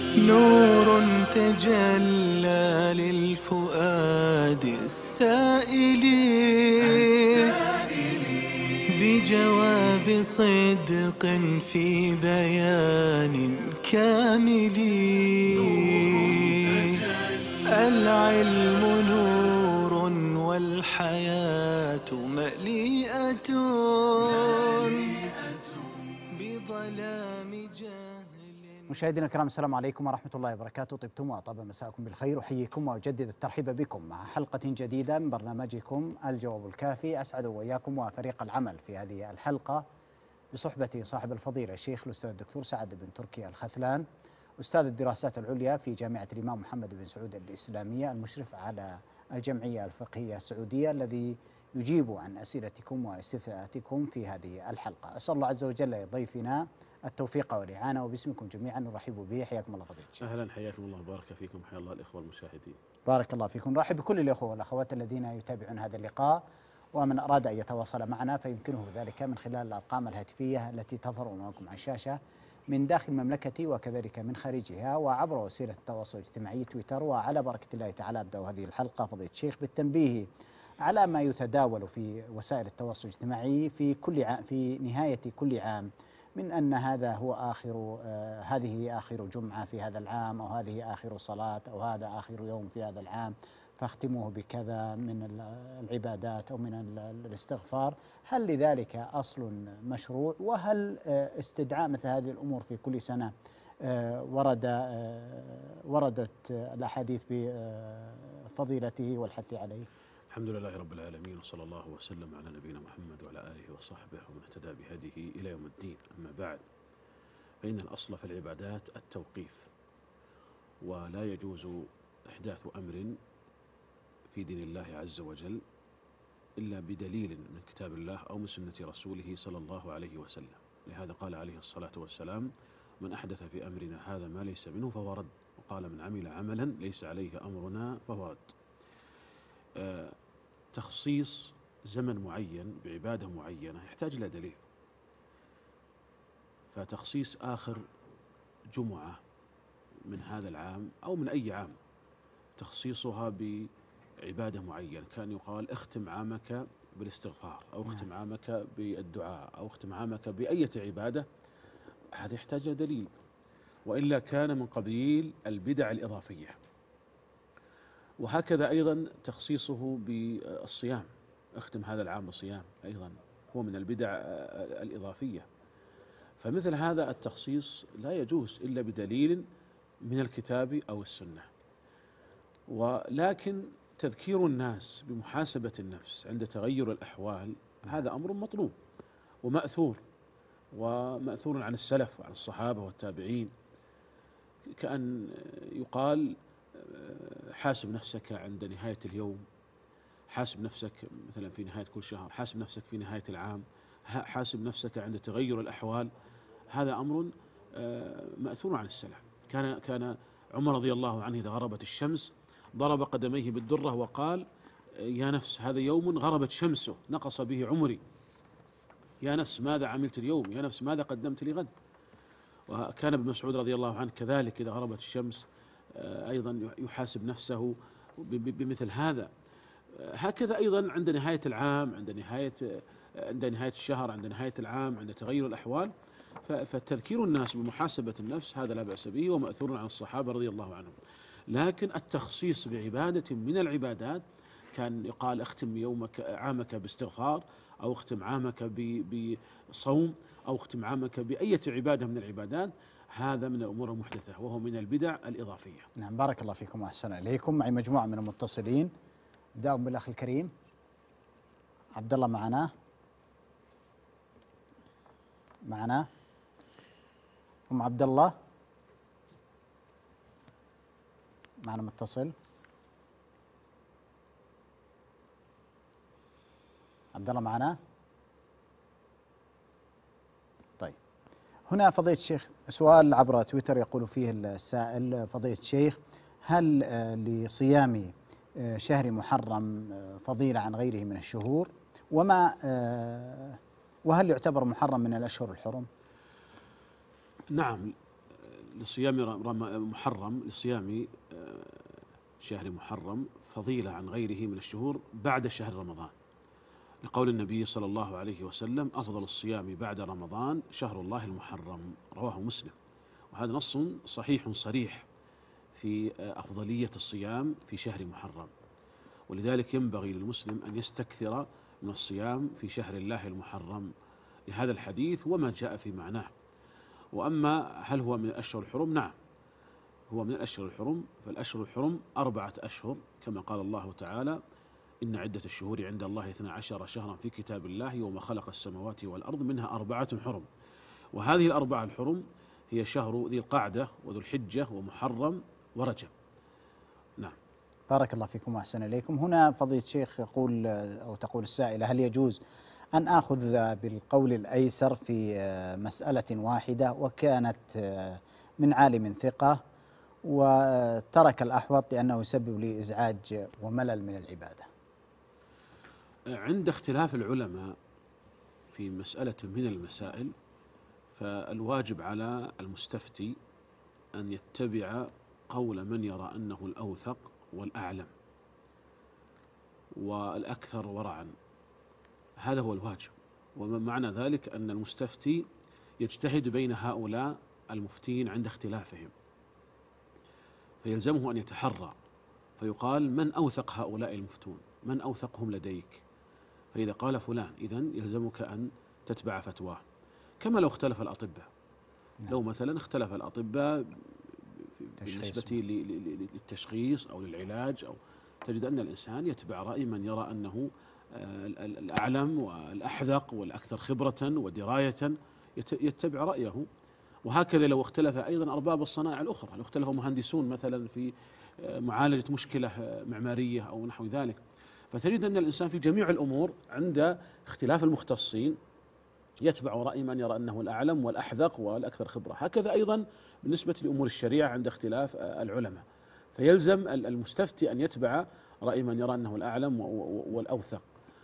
نور تجلى للفؤاد السائل بجواب صدق في بيان كامل. العلم نور والحياة مليئة بظلام جهل. مشاهدينا الكرام، السلام عليكم ورحمة الله وبركاته. طبتم وطاب مساءكم بالخير، أحييكم وأجدد الترحيب بكم مع حلقة جديدة من برنامجكم الجواب الكافي. أسعد وإياكم وفريق العمل في هذه الحلقة بصحبة صاحب الفضيلة الشيخ الأستاذ الدكتور سعد بن تركي الخثلان، أستاذ الدراسات العليا في جامعة الإمام محمد بن سعود الإسلامية، المشرف على الجمعية الفقهية السعودية، الذي يجيب عن أسئلتكم واستفتاءاتكم في هذه الحلقة. أسأل الله عز وجل لضيفنا التوفيق والإعانة، وباسمكم جميعا نرحب به. حياكم الله فضيلة الشيخ. أهلا، حياكم الله وبارك فيكم، حيا الله الإخوة المشاهدين. بارك الله فيكم. نرحب بكل الأخوة والأخوات الذين يتابعون هذا اللقاء، ومن أراد أن يتواصل معنا فيمكنه ذلك من خلال الأرقام الهاتفية التي تظهر أمامكم على الشاشة من داخل المملكة وكذلك من خارجها، وعبر وسيلة التواصل الاجتماعي تويتر. وعلى بركة الله تعالى أبدأ هذه الحلقة فضيلة الشيخ بالتنبيه على ما يتداول في وسائل التواصل الاجتماعي في نهاية كل عام، من أن هذا هو هذه آخر جمعة في هذا العام، أو هذه آخر صلاة، أو هذا آخر يوم في هذا العام، فاختموه بكذا من العبادات أو من الاستغفار. هل لذلك أصل مشروع؟ وهل استدعاء مثل هذه الأمور في كل سنة وردت الأحاديث بفضيلته والحث عليه؟ الحمد لله رب العالمين، وصلى الله وسلم على نبينا محمد وعلى آله وصحبه ومن اهتدى بهديه إلى يوم الدين. أما بعد، فإن الأصل في العبادات التوقيف، ولا يجوز إحداث أمر في دين الله عز وجل إلا بدليل من كتاب الله أو من سنة رسوله صلى الله عليه وسلم. لهذا قال عليه الصلاة والسلام: من أحدث في أمرنا هذا ما ليس منه فهو رد، وقال: من عمل عملا ليس عليه أمرنا فهو رد. تخصيص زمن معين بعبادة معينة يحتاج إلى دليل، فتخصيص آخر جمعة من هذا العام أو من أي عام تخصيصها بعبادة معينة، كان يقال اختم عامك بالاستغفار، أو اختم عامك بالدعاء، أو اختم عامك بأية عبادة، هذا يحتاج إلى دليل، وإلا كان من قبيل البدع الإضافية. وهكذا أيضا تخصيصه بالصيام، اختم هذا العام بالصيام، أيضا هو من البدع الإضافية. فمثل هذا التخصيص لا يجوز إلا بدليل من الكتاب أو السنة. ولكن تذكير الناس بمحاسبة النفس عند تغير الأحوال هذا أمر مطلوب ومأثور عن السلف وعن الصحابة والتابعين، كأن يقال: حاسب نفسك عند نهاية اليوم، حاسب نفسك مثلا في نهاية كل شهر، حاسب نفسك في نهاية العام، حاسب نفسك عند تغير الأحوال. هذا أمر مأثور عن السلف. كان عمر رضي الله عنه إذا غربت الشمس ضرب قدميه بالدرة وقال: يا نفس، هذا يوم غربت شمسه نقص به عمري، يا نفس ماذا عملت اليوم، يا نفس ماذا قدمت لغد. وكان ابن مسعود رضي الله عنه كذلك إذا غربت الشمس أيضا يحاسب نفسه بمثل هذا. هكذا أيضا عند نهاية العام، عند نهاية الشهر، عند نهاية العام، عند تغير الأحوال، فتذكير الناس بمحاسبة النفس هذا لا بأس به، ومأثور عن الصحابة رضي الله عنهم. لكن التخصيص بعبادة من العبادات، كان يقال: اختم عامك باستغفار، أو اختم عامك بصوم، أو اختم عامك بأية عبادة من العبادات، هذا من الأمور المحدثة وهو من البدع الإضافية. نعم، بارك الله فيكم وأحسن إليكم. معي مجموعة من المتصلين، بداهم بالأخ الكريم عبد الله. معنا أم عبد الله، معنا متصل. عبد الله معنا؟ طيب، هنا فضيلة الشيخ سؤال عبر تويتر يقول فيه السائل: فضيلة الشيخ، هل لصيام شهر محرم فضيلة عن غيره من الشهور؟ وهل يعتبر محرم من الأشهر الحرم؟ نعم، لصيام محرم، لصيام شهر محرم فضيلة عن غيره من الشهور بعد شهر رمضان، لقول النبي صلى الله عليه وسلم: أفضل الصيام بعد رمضان شهر الله المحرم، رواه مسلم. وهذا نص صحيح صريح في أفضلية الصيام في شهر محرم، ولذلك ينبغي للمسلم أن يستكثر من الصيام في شهر الله المحرم لهذا الحديث وما جاء في معناه. وأما هل هو من الأشهر الحرم؟ نعم، هو من الأشهر الحرم. فالأشهر الحرم 4 أشهر كما قال الله تعالى: إن عدة الشهور عند الله 12 شهرا في كتاب الله يوم خلق السماوات والأرض منها 4 حرم. وهذه ال4 الحرم هي شهر ذي القعدة وذو الحجة ومحرم ورجب. نعم. بارك الله فيكم وأحسن إليكم. هنا فضيلة الشيخ يقول أو تقول السائلة: هل يجوز أن آخذ بالقول الأيسر في مسألة واحدة وكانت من عالم ثقة وترك الأحوط لأنه يسبب لي إزعاج وملل من العبادة؟ عند اختلاف العلماء في مسألة من المسائل، فالواجب على المستفتي أن يتبع قول من يرى أنه الأوثق والأعلم والأكثر ورعا، هذا هو الواجب. ومعنى ذلك أن المستفتي يجتهد بين هؤلاء المفتين عند اختلافهم، فيلزمه أن يتحرى فيقال: من أوثق هؤلاء المفتون؟ من أوثقهم لديك؟ فإذا قال فلان، إذن يلزمك أن تتبع فتواه. كما لو اختلف الأطباء، لو مثلا اختلف الأطباء بالنسبة للتشخيص أو للعلاج، أو تجد أن الإنسان يتبع رأي من يرى أنه الأعلم والأحذق والأكثر خبرة ودراية، يتبع رأيه. وهكذا لو اختلف أيضا أرباب الصنائع الأخرى، لو اختلف مهندسون مثلا في معالجة مشكلة معمارية أو نحو ذلك، فتجد أن الإنسان في جميع الأمور عند اختلاف المختصين يتبع رأي من يرى أنه الأعلم والأحذق والأكثر خبرة. هكذا أيضا بالنسبة لأمور الشريعة عند اختلاف العلماء، فيلزم المستفتي أن يتبع رأي من يرى أنه الأعلم والأوثق،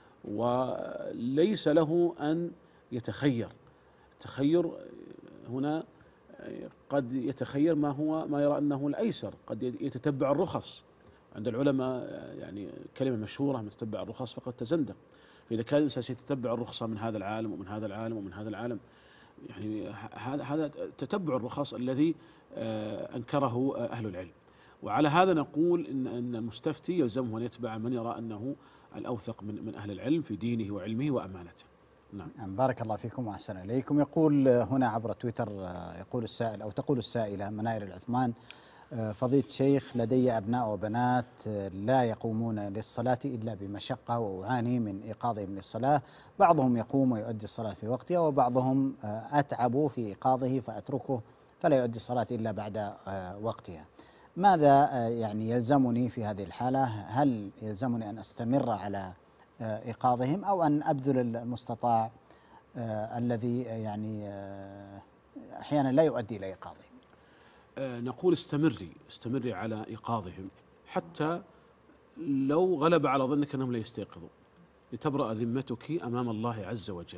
وليس له أن يتخير. التخير هنا قد يتخير ما يرى أنه الأيسر، قد يتتبع الرخص. عند العلماء يعني كلمة مشهورة: من تتبع الرخص فقد تزندق. فإذا كان الإنسان يتتبع الرخصة من هذا العالم ومن هذا العالم ومن هذا العالم، يعني هذا تتبع الرخص الذي أنكره أهل العلم. وعلى هذا نقول إن المستفتي يلزمه أن يتبع من يرى أنه الأوثق من أهل العلم في دينه وعلمه وأمانته. نعم. بارك الله فيكم وأحسن إليكم. يقول هنا عبر تويتر، يقول السائل أو تقول السائلة مناير العثمان: فضيلة الشيخ، لدي أبناء وبنات لا يقومون للصلاة إلا بمشقة وأعاني من إيقاظهم للصلاة. بعضهم يقوم ويؤدي الصلاة في وقتها، وبعضهم أتعب في إيقاظه فأتركه فلا يؤدي الصلاة إلا بعد وقتها. ماذا يعني يلزمني في هذه الحالة؟ هل يلزمني أن أستمر على إيقاظهم أو أن أبذل المستطاع الذي يعني أحيانا لا يؤدي إلى إيقاظهم؟ نقول استمري على إيقاظهم حتى لو غلب على ظنك أنهم لا يستيقظوا، لتبرأ ذمتك أمام الله عز وجل،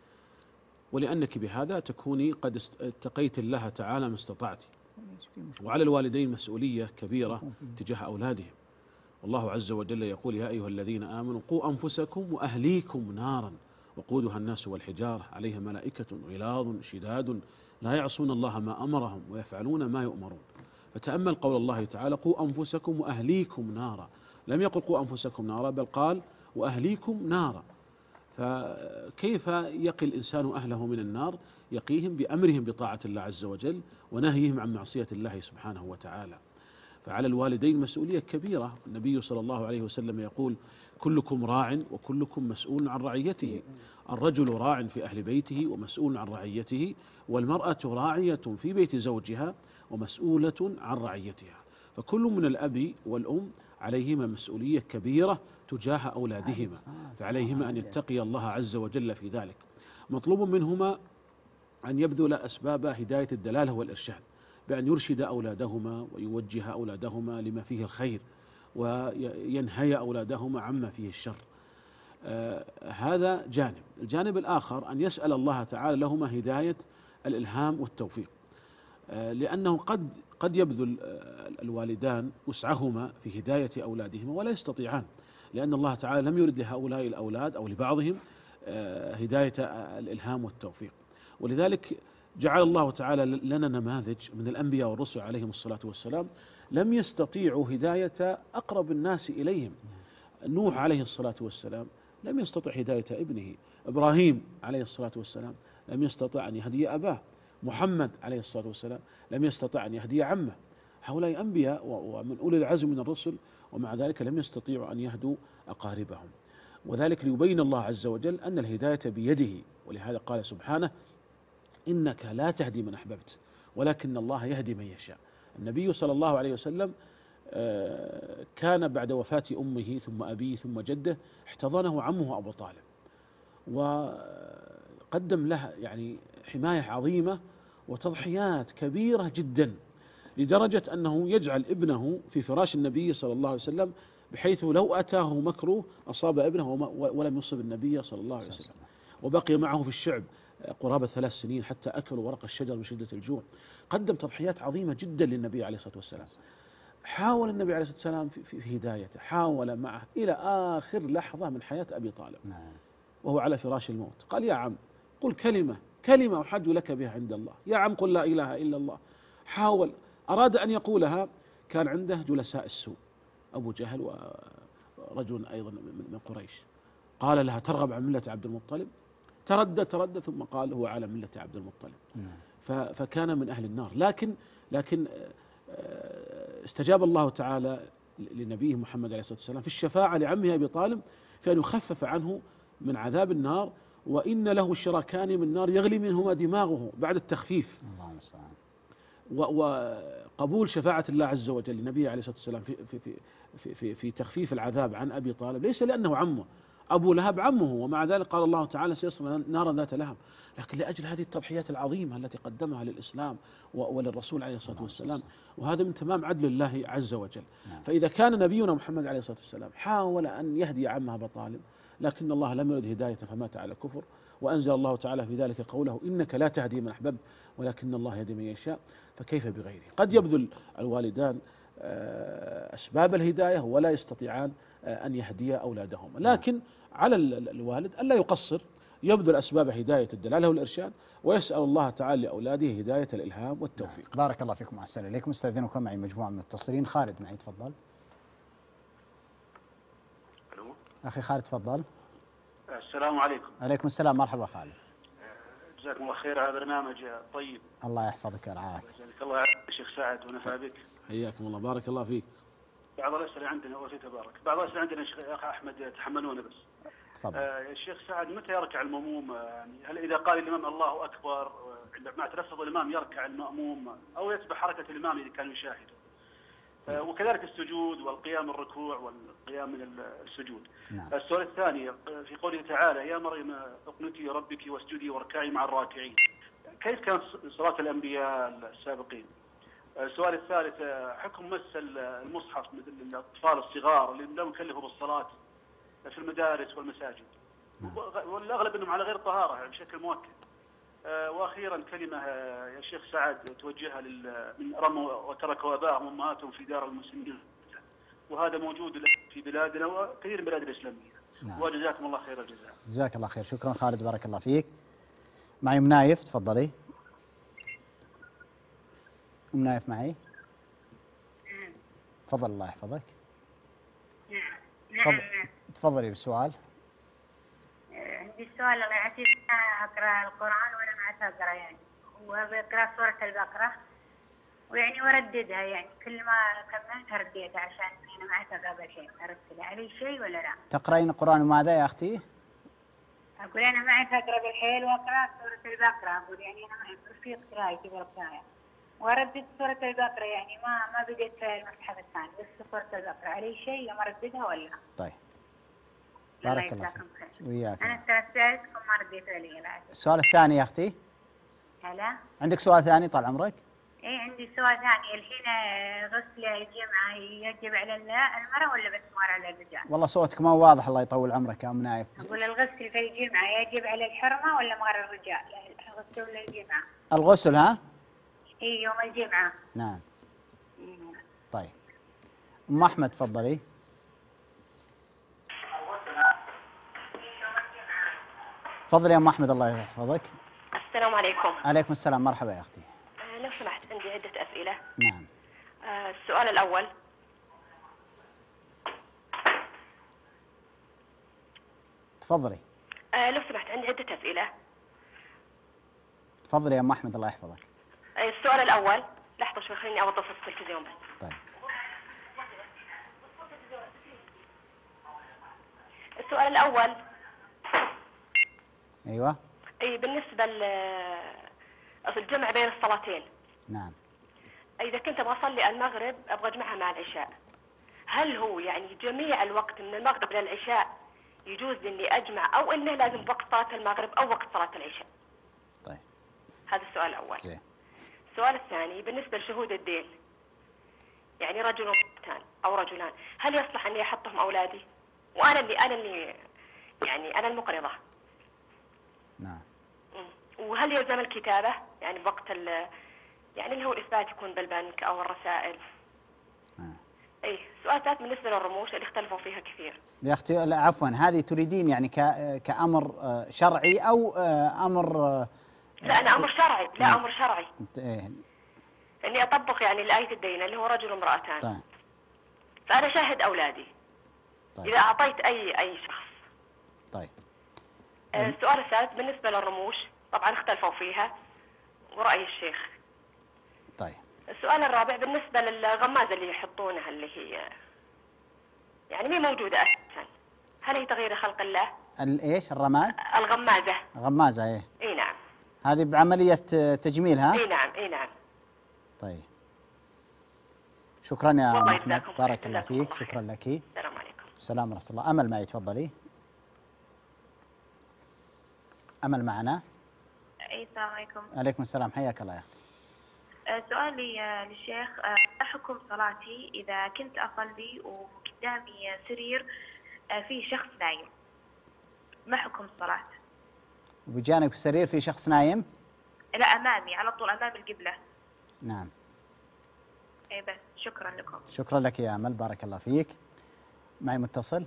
ولأنك بهذا تكوني قد اتقيت الله تعالى ما استطعت. وعلى الوالدين مسؤولية كبيرة تجاه أولادهم، والله عز وجل يقول: يا أيها الذين آمنوا قوا أنفسكم وأهليكم نارا وقودها الناس والحجارة عليها ملائكة غلاظ شداد لا يعصون الله ما أمرهم ويفعلون ما يؤمرون. فتأمل قول الله تعالى: قوا أنفسكم وأهليكم نارا، لم يقل قوا أنفسكم نارا، بل قال وأهليكم نارا. فكيف يقي الإنسان أهله من النار؟ يقيهم بأمرهم بطاعة الله عز وجل ونهيهم عن معصية الله سبحانه وتعالى. فعلى الوالدين مسؤولية كبيرة. النبي صلى الله عليه وسلم يقول: كلكم راع وكلكم مسؤول عن رعيته. الرجل راع في أهل بيته ومسؤول عن رعيته، والمرأة راعية في بيت زوجها ومسؤولة عن رعيتها. فكل من الأب والأم عليهما مسؤولية كبيرة تجاه أولادهما، فعليهما أن يتقي الله عز وجل في ذلك. مطلوب منهما أن يبذل أسباب هداية الدلالة والإرشاد، بأن يرشد أولادهما ويوجه أولادهما لما فيه الخير وينهي أولادهما عما فيه الشر. هذا جانب. الجانب الآخر أن يسأل الله تعالى لهما هداية الإلهام والتوفيق. لأنه قد يبذل الوالدان وسعهما في هداية أولادهما ولا يستطيعان، لأن الله تعالى لم يرد لهؤلاء الأولاد أو لبعضهم هداية الإلهام والتوفيق. ولذلك جعل الله تعالى لنا نماذج من الأنبياء والرسل عليهم الصلاة والسلام لم يستطيعوا هداية أقرب الناس إليهم. نوح عليه الصلاة والسلام لم يستطع هداية ابنه، إبراهيم عليه الصلاة والسلام لم يستطع أن يهدي أباه، محمد عليه الصلاة والسلام لم يستطع أن يهدي عمه. هؤلاء أنبياء ومن أولي العزم من الرسل، ومع ذلك لم يستطيعوا أن يهدوا أقاربهم. وذلك ليبين الله عز وجل أن الهداية بيده، ولهذا قال سبحانه: إنك لا تهدي من أحببت ولكن الله يهدي من يشاء. النبي صلى الله عليه وسلم كان بعد وفاة أمه ثم أبيه ثم جده احتضنه عمه أبو طالب، وقدم له يعني حماية عظيمة وتضحيات كبيرة جدا، لدرجة أنه يجعل ابنه في فراش النبي صلى الله عليه وسلم، بحيث لو أتاه مكروه أصاب ابنه ولم يصب النبي صلى الله عليه وسلم. وبقي معه في الشعب قرابة 3 سنين حتى أكلوا ورق الشجر من شدة الجوع. قدم تضحيات عظيمة جدا للنبي عليه الصلاة والسلام. حاول النبي عليه الصلاة والسلام في هدايته، حاول معه إلى آخر لحظة من حياة أبي طالب وهو على فراش الموت. قال: يا عم قل كلمة أحج لك بها عند الله، يا عم قل لا إله إلا الله. حاول، أراد أن يقولها، كان عنده جلساء السوء أبو جهل ورجل أيضا من قريش. قال لها: ترغب عن ملة عبد المطلب؟ تردد ثم قال: هو على ملة عبد المطلب. فكان من أهل النار. لكن استجاب الله تعالى لنبيه محمد عليه الصلاة والسلام في الشفاعة لعمه أبي طالب في أن يخفف عنه من عذاب النار، وإن له شركان من نار يغلي منهما دماغه بعد التخفيف. وقبول شفاعة الله عز وجل للنبي عليه الصلاة والسلام في تخفيف العذاب عن أبي طالب ليس لأنه عمه، أبو لهب عمه، ومع ذلك قال الله تعالى: سيصلى نارا ذات لهب، لكن لأجل هذه التضحيات العظيمة التي قدمها للإسلام وللرسول عليه الصلاة والسلام. وهذا من تمام عدل الله عز وجل. فإذا كان نبينا محمد عليه الصلاة والسلام حاول أن يهدي عمه أبا طالب، لكن الله لم يرد هدايته فمات على الكفر، وأنزل الله تعالى في ذلك قوله: إنك لا تهدي من أحببت ولكن الله يهدي من يشاء. فكيف بغيره؟ قد يبذل الوالدان أسباب الهداية ولا يستطيعان أن يهدي أولادهما، لكن على الوالد ألا يقصر، يبذل أسباب هداية الدلالة والإرشاد، ويسأل الله تعالى لأولاده هداية الإلهام والتوفيق. بارك الله فيكم وأحسن إليكم. استأذنكم، معي مجموعة من المتصلين. خالد معي، تفضل. ألو. أخي خالد تفضل. السلام عليكم. عليكم السلام، مرحبا خالد. جزاكم الله خير على برنامج طيب. الله يحفظك ويرعاك. جزاك الله يا شيخ سعد ونفع بك. حياكم الله، بارك الله فيك. بعض الأسئلة عندنا وفي تبارك، بعض الأسئلة عندنا يا أخ أحمد تحملونا بس. تفضل. يا شيخ سعد، متى يركع المأموم؟ يعني هل إذا قال الإمام الله أكبر مع تلفظ الإمام يركع المأموم، أو يتبع حركة الإمام إذا كان يشاهد؟ وكذلك السجود والقيام الركوع والقيام من السجود. نعم. السؤال الثاني في قوله تعالى: يا مريم اقنتي لربك واسجدي واركعي مع الراكعين، كيف كانت صلاة الأنبياء السابقين؟ السؤال الثالث: حكم مس المصحف مثل الأطفال الصغار اللي لم يكلفوا بالصلاة في المدارس والمساجد، والأغلب أنهم على غير طهارة يعني بشكل مؤكد. وأخيرا كلمة يا شيخ سعد توجهها من رموا وتركوا آباءهم وأمهاتهم في دار المسلمين، وهذا موجود في بلادنا وكثير من البلاد الإسلامية. نعم. وجزاكم الله خير الجزاء. جزاك الله خير. شكرا خالد، بارك الله فيك. معي أم نايف، تفضلي. أم نايف معي، تفضل، الله يحفظك. تفضلي بالسؤال. عندي سؤال، الله يعافيك. أقرأ القرآن وأنا ما أقرأ يعني، وبقرأ سورة البقرة ويعني ورددها، يعني كل ما كملت رديتها عشان أنا ما أقرأ بالحين. أرسل علي شيء ولا لا؟ تقرأين القرآن وماذا يا أختي؟ أقول أنا ما أقرأ بالحيل وأقرأ سورة البقرة، أقول يعني أنا ما رفيق قراءتي بالقراءة وأردد سورة البقرة، يعني ما بديت في المصحف الثاني بس سورة البقرة. علي شيء لما أرددها ولا؟ طيب، بارك الله فيك وياك. أنا سألتكم ما رديت علي. السؤال الثاني يا أختي. هلا، عندك سؤال ثاني طال عمرك؟ إيه عندي سؤال ثاني. الحين غسل الجمعة يجب على المرأة ولا بس على الرجال؟ والله صوتك ما واضح، الله يطول عمرك يا أم نايف. أقول الغسل في الجمعة يجب على الحرمة ولا على الرجال؟ الغسل ولا الجمعة؟ الغسل، ها؟ إيه يوم الجمعة. نعم. طيب أم أحمد تفضلي. تفضلي يا أم أحمد الله يحفظك. السلام عليكم. عليكم السلام، مرحبا يا أختي. لو سمحت عندي عدة أسئلة. نعم. السؤال الأول، تفضلي. لو سمحت عندي عدة أسئلة. تفضلي يا أم أحمد الله يحفظك. السؤال الأول، لحظة شوي خليني أوظف التلفزيون بس. طيب. السؤال الأول، أيوة. بالنسبة الجمع بين الصلاتين. نعم. إذا كنت أبغى أصلي المغرب أبغى أجمعها مع العشاء، هل هو يعني جميع الوقت من المغرب للعشاء يجوز إني أجمع، أو إنه لازم وقت صلاة المغرب أو وقت صلاة العشاء؟ طيب. هذا السؤال الأول. زين. السؤال الثاني، بالنسبة لشهود الدين، يعني رجل وامرأتان أو رجلان، هل يصلح أني أحطهم أولادي؟ وأنا اللي يعني أنا المقرضة. نعم. وهل يلزم الكتابة يعني بوقت يعني اللي هو الإثبات يكون بالبنك أو الرسائل؟ إيه. سؤال ثالث بالنسبة للرموش اللي اختلفوا فيها كثير. يا أختي لا عفوا، هذه تريدين يعني كأمر شرعي أو أمر لا أنا أمر شرعي. لا أمر شرعي. إيه. إني أطبق يعني الآية الدين اللي هو رجل وامرأتان. طيب. فأنا شاهد أولادي. طيب. إذا أعطيت أي شخص. طيب. السؤال الثالث بالنسبة للرموش، طبعا اختلفوا فيها ورأي الشيخ. طيب. السؤال الرابع بالنسبة للغمازة اللي يحطونها، اللي هي يعني مي موجودة أساسا، هل هي تغيير خلق الله؟ إيش الرماد؟ الغمازة. غمازة إيه. إي نعم. هذه بعملية تجميل ها؟ إي نعم إي نعم. طيب. شكرا يا والله أحمد، بارك الله فيك. شكرا لك. السلام عليكم. السلام ورحمة الله. أمل معي تفضلي. أمل معنا. السلام عليكم. عليكم السلام، حياك الله يا أختي. سؤالي للشيخ، ما حكم صلاتي إذا كنت أصلي وقدامي سرير فيه شخص نايم؟ ما حكم الصلاة؟ وبجانب السرير في شخص نايم؟ لا أمامي على طول أمام القبلة. نعم. إيه بس شكرا لكم. شكرا لك يا أمل، بارك الله فيك. معي متصل.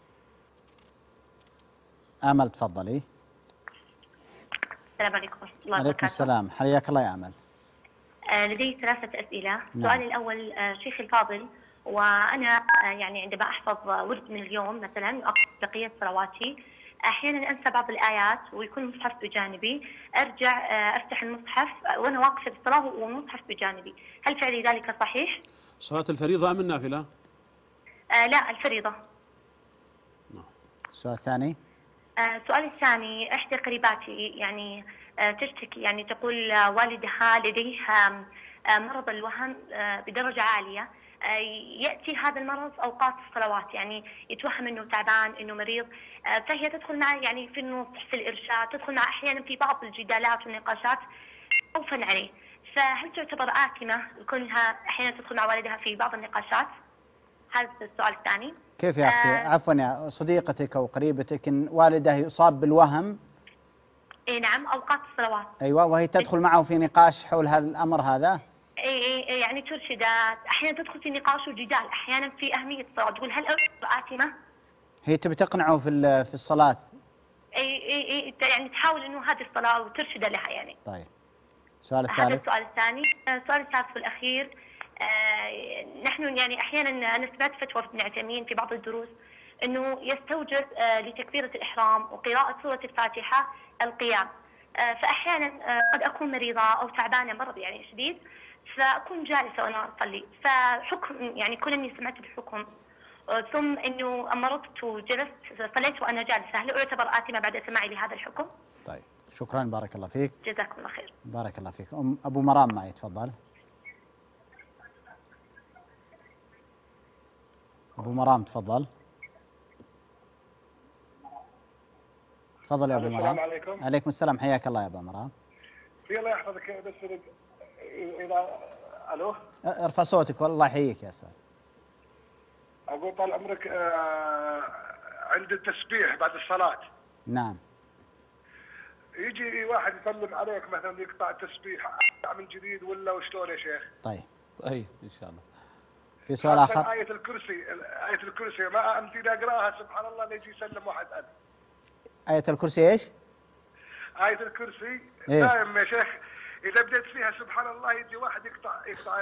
أمل تفضلي. السلام عليكم ورحمة الله وبركاته. عليكم السلام، حياك الله يا أمل. لدي 3 أسئلة. نعم. سؤالي الأول، شيخي الفاضل، وأنا يعني عندما أحفظ ورد من اليوم مثلا وأقرأ بقية صلواتي أحيانا أنسى بعض الآيات ويكون المصحف بجانبي، أرجع أفتح المصحف وأنا واقفة في الصلاة والمصحف بجانبي، هل فعلي ذلك صحيح؟ صلاة الفريضة أم النافلة؟ لا الفريضة. السؤال الثاني. سؤالي الثاني، إحدى قريباتي يعني تشتكي، يعني تقول والدها لديه مرض الوهم بدرجة عالية، يأتي هذا المرض أوقات الصلوات، يعني يتوهم أنه تعبان أنه مريض، فهي تدخل معه يعني في النصح في الإرشاد، تدخل معه أحيانا في بعض الجدالات والنقاشات خوفا عليه، فهل تعتبر آثمة كونها أحيانا تدخل مع والدها في بعض النقاشات؟ هذا السؤال الثاني. كيف يا أختي؟ عفوا يا صديقتك أو قريبتك إن والده يصاب بالوهم. اي نعم اوقات الصلوات. ايوه، وهي تدخل معه في نقاش حول هذا الامر هذا. اي يعني ترشدات، احيانا تدخل في نقاش وجدال، احيانا في اهميه الصلاه، تقول هل آثمة؟ هي تبي تقنعه في الصلاه. اي يعني تحاول انه هذه الصلاه وترشد لها يعني. طيب. السؤال الثالث. هذا السؤال الثاني. السؤال الثالث والاخير، نحن يعني احيانا انا سمعت فتوى في ابن عثيمين في بعض الدروس انه يستوجب لتكبيره الاحرام وقراءه سوره الفاتحه القيام، فاحيانا قد اكون مريضه او تعبانه مرض يعني شديد، فاكون جالسه وانا اصلي، فحكم يعني كون اني سمعت الحكم ثم انه مرضت وجلست صليت وانا جالسه، هل اعتبر آثمة بعد سماعي لهذا الحكم؟ طيب شكرا، بارك الله فيك. جزاكم الله خير. بارك الله فيك. ابو مرام معي تفضل. ابو مرام تفضل. تفضل يا ابو مرام. السلام عليكم. عليكم السلام، حياك الله يا ابو مرام. في الله يحفظك، بس اذا الو ارفع صوتك والله يحييك يا استاذ. اقول طال عمرك عند التسبيح بعد الصلاه. نعم. يجي واحد يسلم عليك مثلا يقطع تسبيح من جديد ولا وشلون يا شيخ؟ طيب إن شاء الله. في سؤال آخر؟ آية الكرسي ما أمتى أقراها سبحان الله يجي يسلم واحد ألف. آية الكرسي إيش؟ آية الكرسي إيه؟ دائما يا شيخ إذا بديت فيها سبحان الله يجي واحد يقطع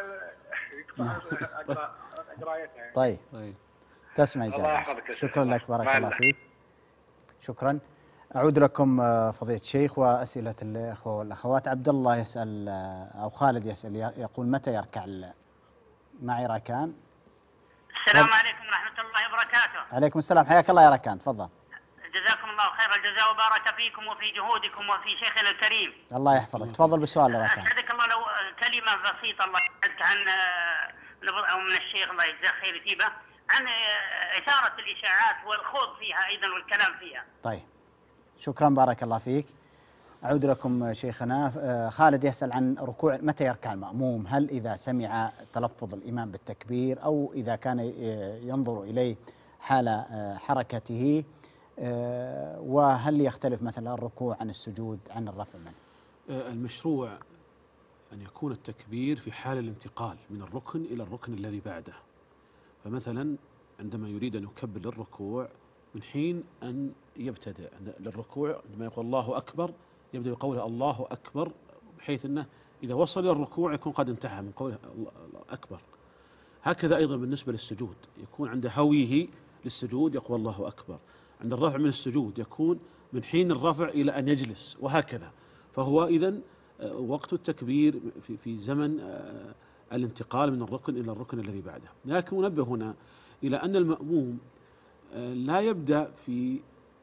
قرايتها. طيب تسمع الله إجابة. يحفظك يا شيخ. شكرا لك، بارك مع الله الله. فيك. شكرا. أعود لكم فضيلة الشيخ وأسئلة الإخوة والأخوات. عبد الله يسأل أو خالد يسأل يقول متى يركع معي ركان؟ السلام عليكم ورحمة الله وبركاته. عليكم السلام، حياك الله يا ركان، تفضل. جزاكم الله خير الجزاء وبارك فيكم وفي جهودكم وفي شيخنا الكريم. الله يحفظك، تفضل بالسؤال يا ركان. أسعدك الله لو كلمة بسيطة الله يسعدك عن أو من الشيخ الله يجزاه خير يثيبه عن إثارة الإشاعات والخوض فيها أيضا والكلام فيها. طيب شكرا، بارك الله فيك. أعود لكم شيخنا. خالد يسأل عن ركوع متى يركع المأموم، هل إذا سمع تلفظ الإمام بالتكبير أو إذا كان ينظر إليه حال حركته، وهل يختلف مثلا الركوع عن السجود عن الرفع منه؟ المشروع أن يكون التكبير في حال الانتقال من الركن إلى الركن الذي بعده. فمثلا عندما يريد أن يكبر للركوع من حين أن يبتدئ للركوع عندما يقول الله أكبر يبدأ بقوله الله أكبر، بحيث أنه إذا وصل إلى الركوع يكون قد انتهى من قوله الله أكبر. هكذا أيضا بالنسبة للسجود، يكون عند هويه للسجود يقول الله أكبر. عند الرفع من السجود يكون من حين الرفع إلى أن يجلس، وهكذا. فهو إذن وقت التكبير في زمن الانتقال من الركن إلى الركن الذي بعده. لكن ننبه هنا إلى أن المأموم لا يبدأ في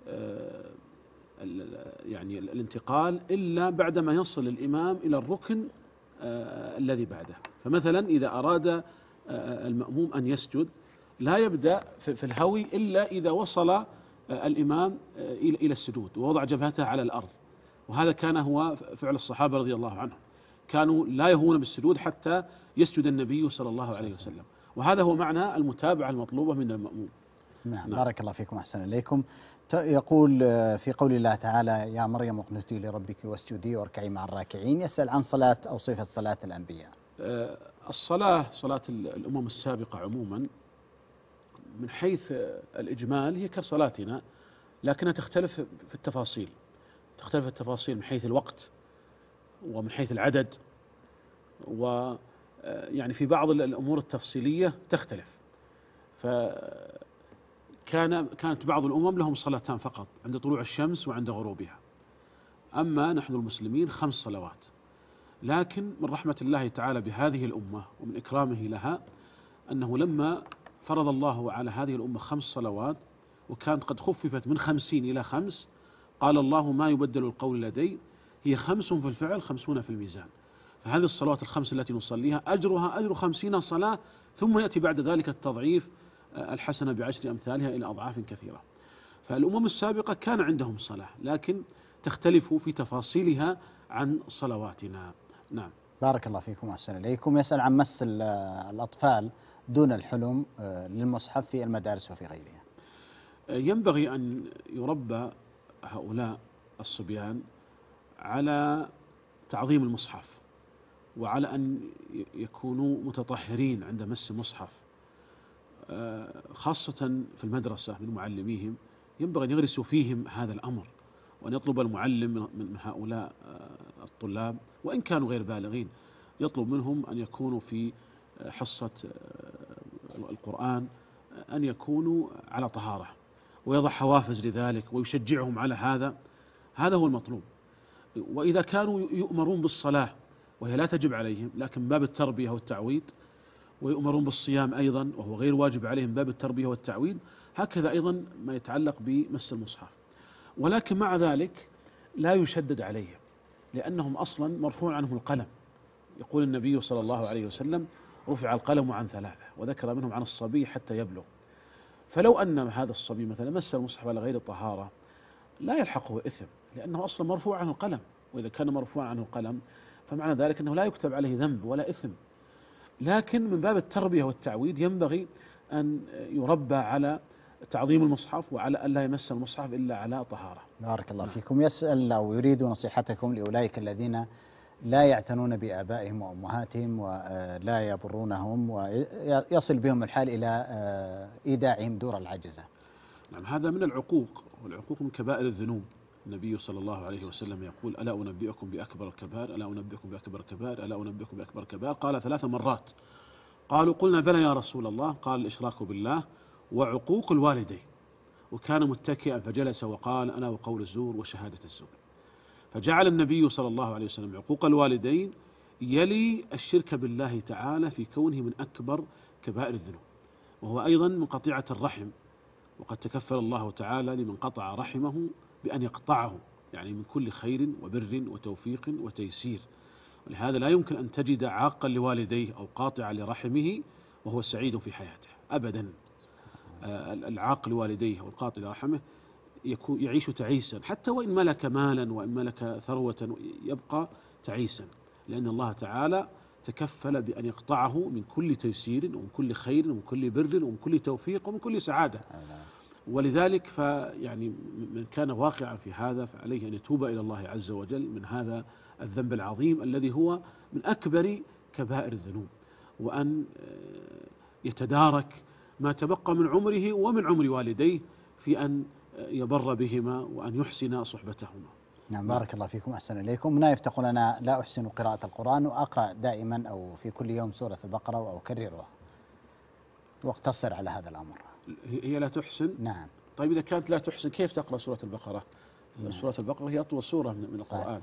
يعني الانتقال إلا بعدما يصل الإمام إلى الركن الذي بعده. فمثلا إذا أراد المأموم أن يسجد لا يبدأ في الهوي إلا إذا وصل الإمام إلى السجود ووضع جبهته على الأرض. وهذا كان هو فعل الصحابة رضي الله عنهم، كانوا لا يهون بالسجود حتى يسجد النبي صلى الله عليه وسلم. وهذا هو معنى المتابعة المطلوبة من المأموم. نعم. بارك الله فيكم، أحسن إليكم. يقول في قول الله تعالى يا مريم اقنتي لربك واسجدي واركعي مع الراكعين، يسأل عن صلاة أو صفة صلاة الأنبياء. صلاة الأمم السابقة عموما من حيث الإجمال هي كصلاتنا، لكنها تختلف في التفاصيل. تختلف التفاصيل من حيث الوقت ومن حيث العدد، ويعني في بعض الأمور التفصيلية تختلف. كانت بعض الأمم لهم صلاتان فقط عند طلوع الشمس وعند غروبها، أما نحن المسلمين 5 صلوات. لكن من رحمة الله تعالى بهذه الأمة ومن إكرامه لها أنه لما فرض الله على هذه الأمة 5 صلوات وكانت قد خففت من 50 إلى 5، قال الله ما يبدل القول لدي، هي 5 في الفعل 50 في الميزان. فهذه الصلوات ال5 التي نصليها أجرها أجر 50 صلاة، ثم يأتي بعد ذلك التضعيف، الحسنة ب10 أمثالها إلى أضعاف كثيرة. فالأمم السابقة كان عندهم صلاة، لكن تختلف في تفاصيلها عن صلواتنا. نعم. بارك الله فيكم وأحسن إليكم. يسأل عن مس الأطفال دون الحلم للمصحف في المدارس وفي غيرها. ينبغي أن يربى هؤلاء الصبيان على تعظيم المصحف، وعلى أن يكونوا متطهرين عند مس المصحف، خاصة في المدرسة من معلميهم. ينبغي أن يغرسوا فيهم هذا الأمر، وأن يطلب المعلم من هؤلاء الطلاب وإن كانوا غير بالغين، يطلب منهم أن يكونوا في حصة القرآن أن يكونوا على طهارة، ويضع حوافز لذلك ويشجعهم على هذا. هذا هو المطلوب. وإذا كانوا يؤمرون بالصلاة وهي لا تجب عليهم لكن باب التربية والتعويد، ويؤمرون بالصيام أيضا وهو غير واجب عليهم باب التربية والتعويد، هكذا أيضا ما يتعلق بمس المصحف. ولكن مع ذلك لا يشدد عليهم، لأنهم أصلا مرفوع عنهم القلم. يقول النبي صلى الله عليه وسلم رفع القلم عن 3، وذكر منهم عن الصبي حتى يبلغ. فلو أن هذا الصبي مثلا مس المصحف على غير الطهارة لا يلحقه إثم، لأنه أصلا مرفوع عنه القلم، وإذا كان مرفوع عنه القلم فمعنى ذلك أنه لا يكتب عليه ذنب ولا إثم. لكن من باب التربية والتعويد ينبغي أن يربى على تعظيم المصحف وعلى ألا يمس المصحف إلا على طهارة. بارك الله فيكم. يسأل أو يريد نصيحتكم لأولئك الذين لا يعتنون بآبائهم وأمهاتهم ولا يبرونهم ويصل بهم الحال إلى إيداعهم دور العجزة. نعم، هذا من العقوق، والعقوق من كبائر الذنوب. النبي صلى الله عليه وسلم يقول: ألا أنبئكم بأكبر الكبائر، ألا أنبئكم بأكبر الكبائر، ألا أنبئكم بأكبر الكبائر. قال 3 مرات. قالوا: قلنا بلى يا رسول الله. قال: الإشراك بالله وعقوق الوالدين. وكان متكئا فجلس وقال: أنا وقول الزور وشهادة الزور. فجعل النبي صلى الله عليه وسلم عقوق الوالدين يلي الشرك بالله تعالى في كونه من أكبر كبائر الذنوب، وهو أيضا من قطيعة الرحم. وقد تكفل الله تعالى لمن قطع رحمه بأن يقطعه، يعني من كل خير وبر وتوفيق وتيسير. ولهذا لا يمكن أن تجد عاقا لوالديه أو قاطعا لرحمه وهو سعيد في حياته أبدا. العاق لوالديه والقاطع لرحمه يعيش تعيسا، حتى وإن ملك مالا وإن ملك ثروة يبقى تعيسا، لأن الله تعالى تكفل بأن يقطعه من كل تيسير ومن كل خير ومن كل بر ومن كل توفيق ومن كل سعادة. ولذلك فيعني من كان واقعا في هذا فعليه أن يتوب إلى الله عز وجل من هذا الذنب العظيم الذي هو من أكبر كبائر الذنوب، وأن يتدارك ما تبقى من عمره ومن عمر والديه في أن يبر بهما وأن يحسن صحبتهما. نعم، بارك الله فيكم، أحسن إليكم. نايف تقول: أنا لا أحسن قراءة القرآن وأقرأ دائما أو في كل يوم سورة البقرة وأكررها، واقتصر على هذا الأمر. هي لا تحسن؟ نعم. طيب إذا كانت لا تحسن كيف تقرأ سورة البقرة؟ نعم. سورة البقرة هي أطول سورة من القرآن.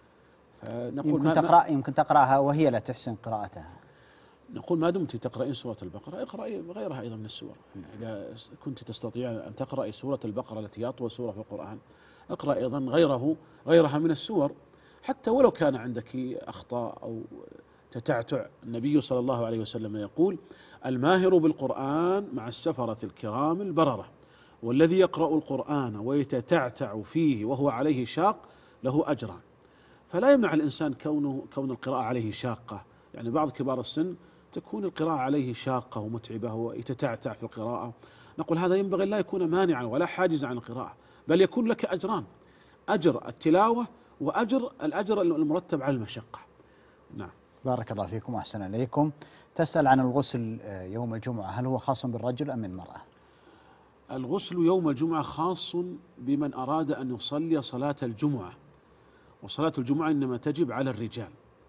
يمكن تقرأها وهي لا تحسن قراءتها. نقول: ما دمت تقرأين سورة البقرة اقرأي غيرها أيضا من السور. إذا كنت تستطيع أن تقرأي سورة البقرة التي هي أطول سورة في القرآن، اقرأ أيضا غيرها من السور، حتى ولو كان عندك أخطاء أو تتعتع. النبي صلى الله عليه وسلم يقول: الماهر بالقرآن مع السفرة الكرام البررة، والذي يقرأ القرآن ويتتعتع فيه وهو عليه شاق له أجران. فلا يمنع الإنسان كون القراءة عليه شاقة، يعني بعض كبار السن تكون القراءة عليه شاقة ومتعبة ويتتعتع في القراءة، نقول هذا ينبغي لا يكون مانعا ولا حاجزا عن القراءة، بل يكون لك أجران: أجر التلاوة وأجر الأجر المرتب على المشقة. نعم، بارك الله فيكم وأحسن إليكم. تسأل عن الغسل يوم الجمعة، هل هو خاص بالرجل أم المرأة؟ الغسل يوم الجمعة خاص بمن أراد أن يصلي صلاة الجمعة، وصلاة الجمعة إنما تجب على الرجال،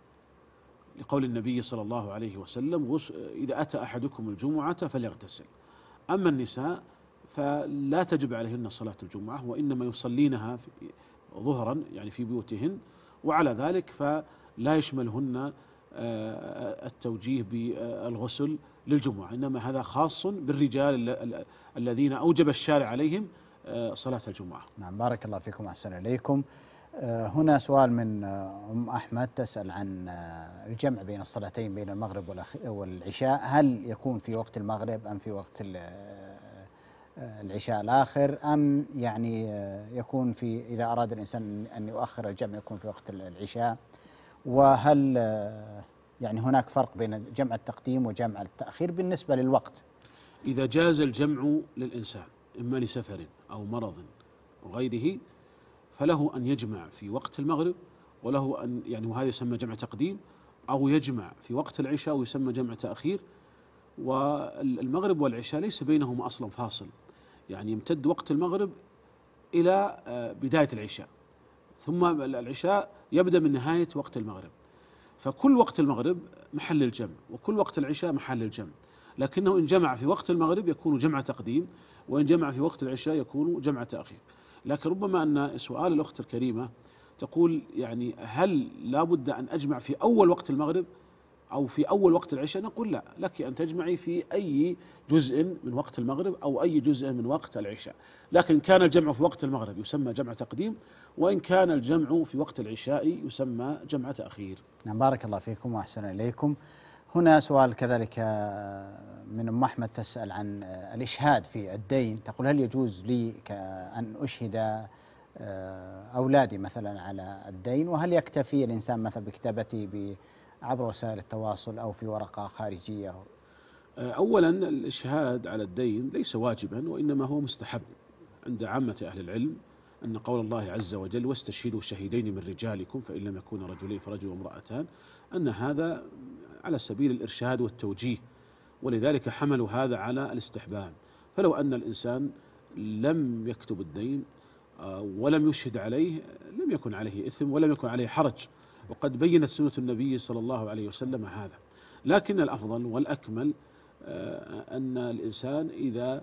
لقول النبي صلى الله عليه وسلم: إذا أتى أحدكم الجمعة فليغتسل. أما النساء فلا تجب عليهن صلاة الجمعة، وإنما يصلينها ظهرا يعني في بيوتهن، وعلى ذلك فلا يشملهن التوجيه بالغسل للجمعة، إنما هذا خاص بالرجال الذين أوجب الشارع عليهم صلاة الجمعة. نعم، بارك الله فيكم وأحسن إليكم. هنا سؤال من أم أحمد تسأل عن الجمع بين الصلاتين بين المغرب والعشاء، هل يكون في وقت المغرب أم في وقت العشاء الآخر، أم يعني يكون في إذا أراد الإنسان أن يؤخر الجمع يكون في وقت العشاء، وهل يعني هناك فرق بين جمع التقديم وجمع التأخير بالنسبة للوقت؟ إذا جاز الجمع للإنسان إما لسفر أو مرض وغيره فله أن يجمع في وقت المغرب، وله أن يعني وهذا يسمى جمع تقديم، أو يجمع في وقت العشاء ويسمى جمع تأخير. والمغرب والعشاء ليس بينهما أصلا فاصل، يعني يمتد وقت المغرب إلى بداية العشاء، ثم العشاء يبدأ من نهاية وقت المغرب، فكل وقت المغرب محل الجمع وكل وقت العشاء محل الجمع، لكنه إن جمع في وقت المغرب يكون جمع تقديم، وإن جمع في وقت العشاء يكون جمع تأخير. لكن ربما أن سؤال الأخت الكريمة تقول يعني هل لا بد أن أجمع في أول وقت المغرب أو في أول وقت العشاء؟ نقول لا، لك أن تجمعي في أي جزء من وقت المغرب أو أي جزء من وقت العشاء، لكن كان الجمع في وقت المغرب يسمى جمع تقديم، وإن كان الجمع في وقت العشاء يسمى جمع تأخير. نعم، بارك الله فيكم وأحسن إليكم. هنا سؤال كذلك من أم أحمد تسأل عن الإشهاد في الدين، تقول هل يجوز لي أن أشهد أولادي مثلا على الدين، وهل يكتفي الإنسان مثلا بكتابته عبر وسائل التواصل أو في ورقة خارجية؟ أولا الإشهاد على الدين ليس واجبا، وإنما هو مستحب عند عامة أهل العلم، أن قول الله عز وجل واستشهدوا شهيدين من رجالكم فإن لم يكونا رجلين فرجل وامرأتان، أن هذا على سبيل الإرشاد والتوجيه، ولذلك حملوا هذا على الاستحباب. فلو أن الإنسان لم يكتب الدين ولم يشهد عليه لم يكن عليه إثم ولم يكن عليه حرج، وقد بينت سنة النبي صلى الله عليه وسلم هذا. لكن الأفضل والأكمل أن الإنسان إذا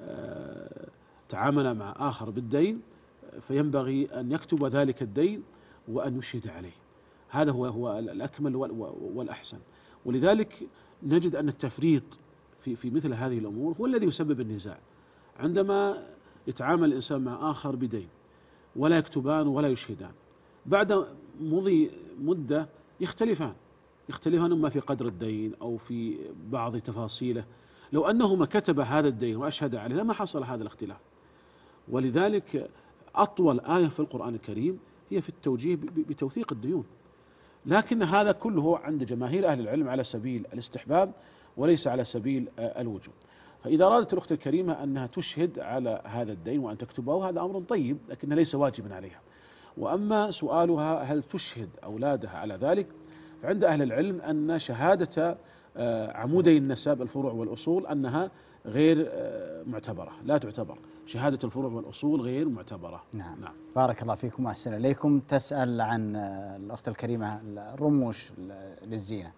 تعامل مع آخر بالدين فينبغي أن يكتب ذلك الدين وأن يشهد عليه، هذا هو الأكمل والأحسن. ولذلك نجد أن التفريط في مثل هذه الأمور هو الذي يسبب النزاع. عندما يتعامل الإنسان مع آخر بدين ولا يكتبان ولا يشهدان، بعد مضي مدة يختلفان إما في قدر الدين أو في بعض تفاصيله. لو أنهما كتب هذا الدين وأشهد عليه لما حصل هذا الاختلاف. ولذلك أطول آية في القرآن الكريم هي في التوجيه بتوثيق الديون، لكن هذا كله عند جماهير أهل العلم على سبيل الاستحباب وليس على سبيل الوجوب. فإذا أرادت الأخت الكريمة أنها تشهد على هذا الدين وأن تكتبه هذا أمر طيب، لكنه ليس واجبا عليها. وأما سؤالها هل تشهد أولادها على ذلك، فعند أهل العلم أن شهادة عمودي النسب الفروع والأصول أنها غير معتبرة، لا تعتبر شهادة الفروع والأصول غير معتبرة. نعم. بارك الله فيكم وأحسن إليكم. تسأل عن الأخت الكريمة الرموش للزينة.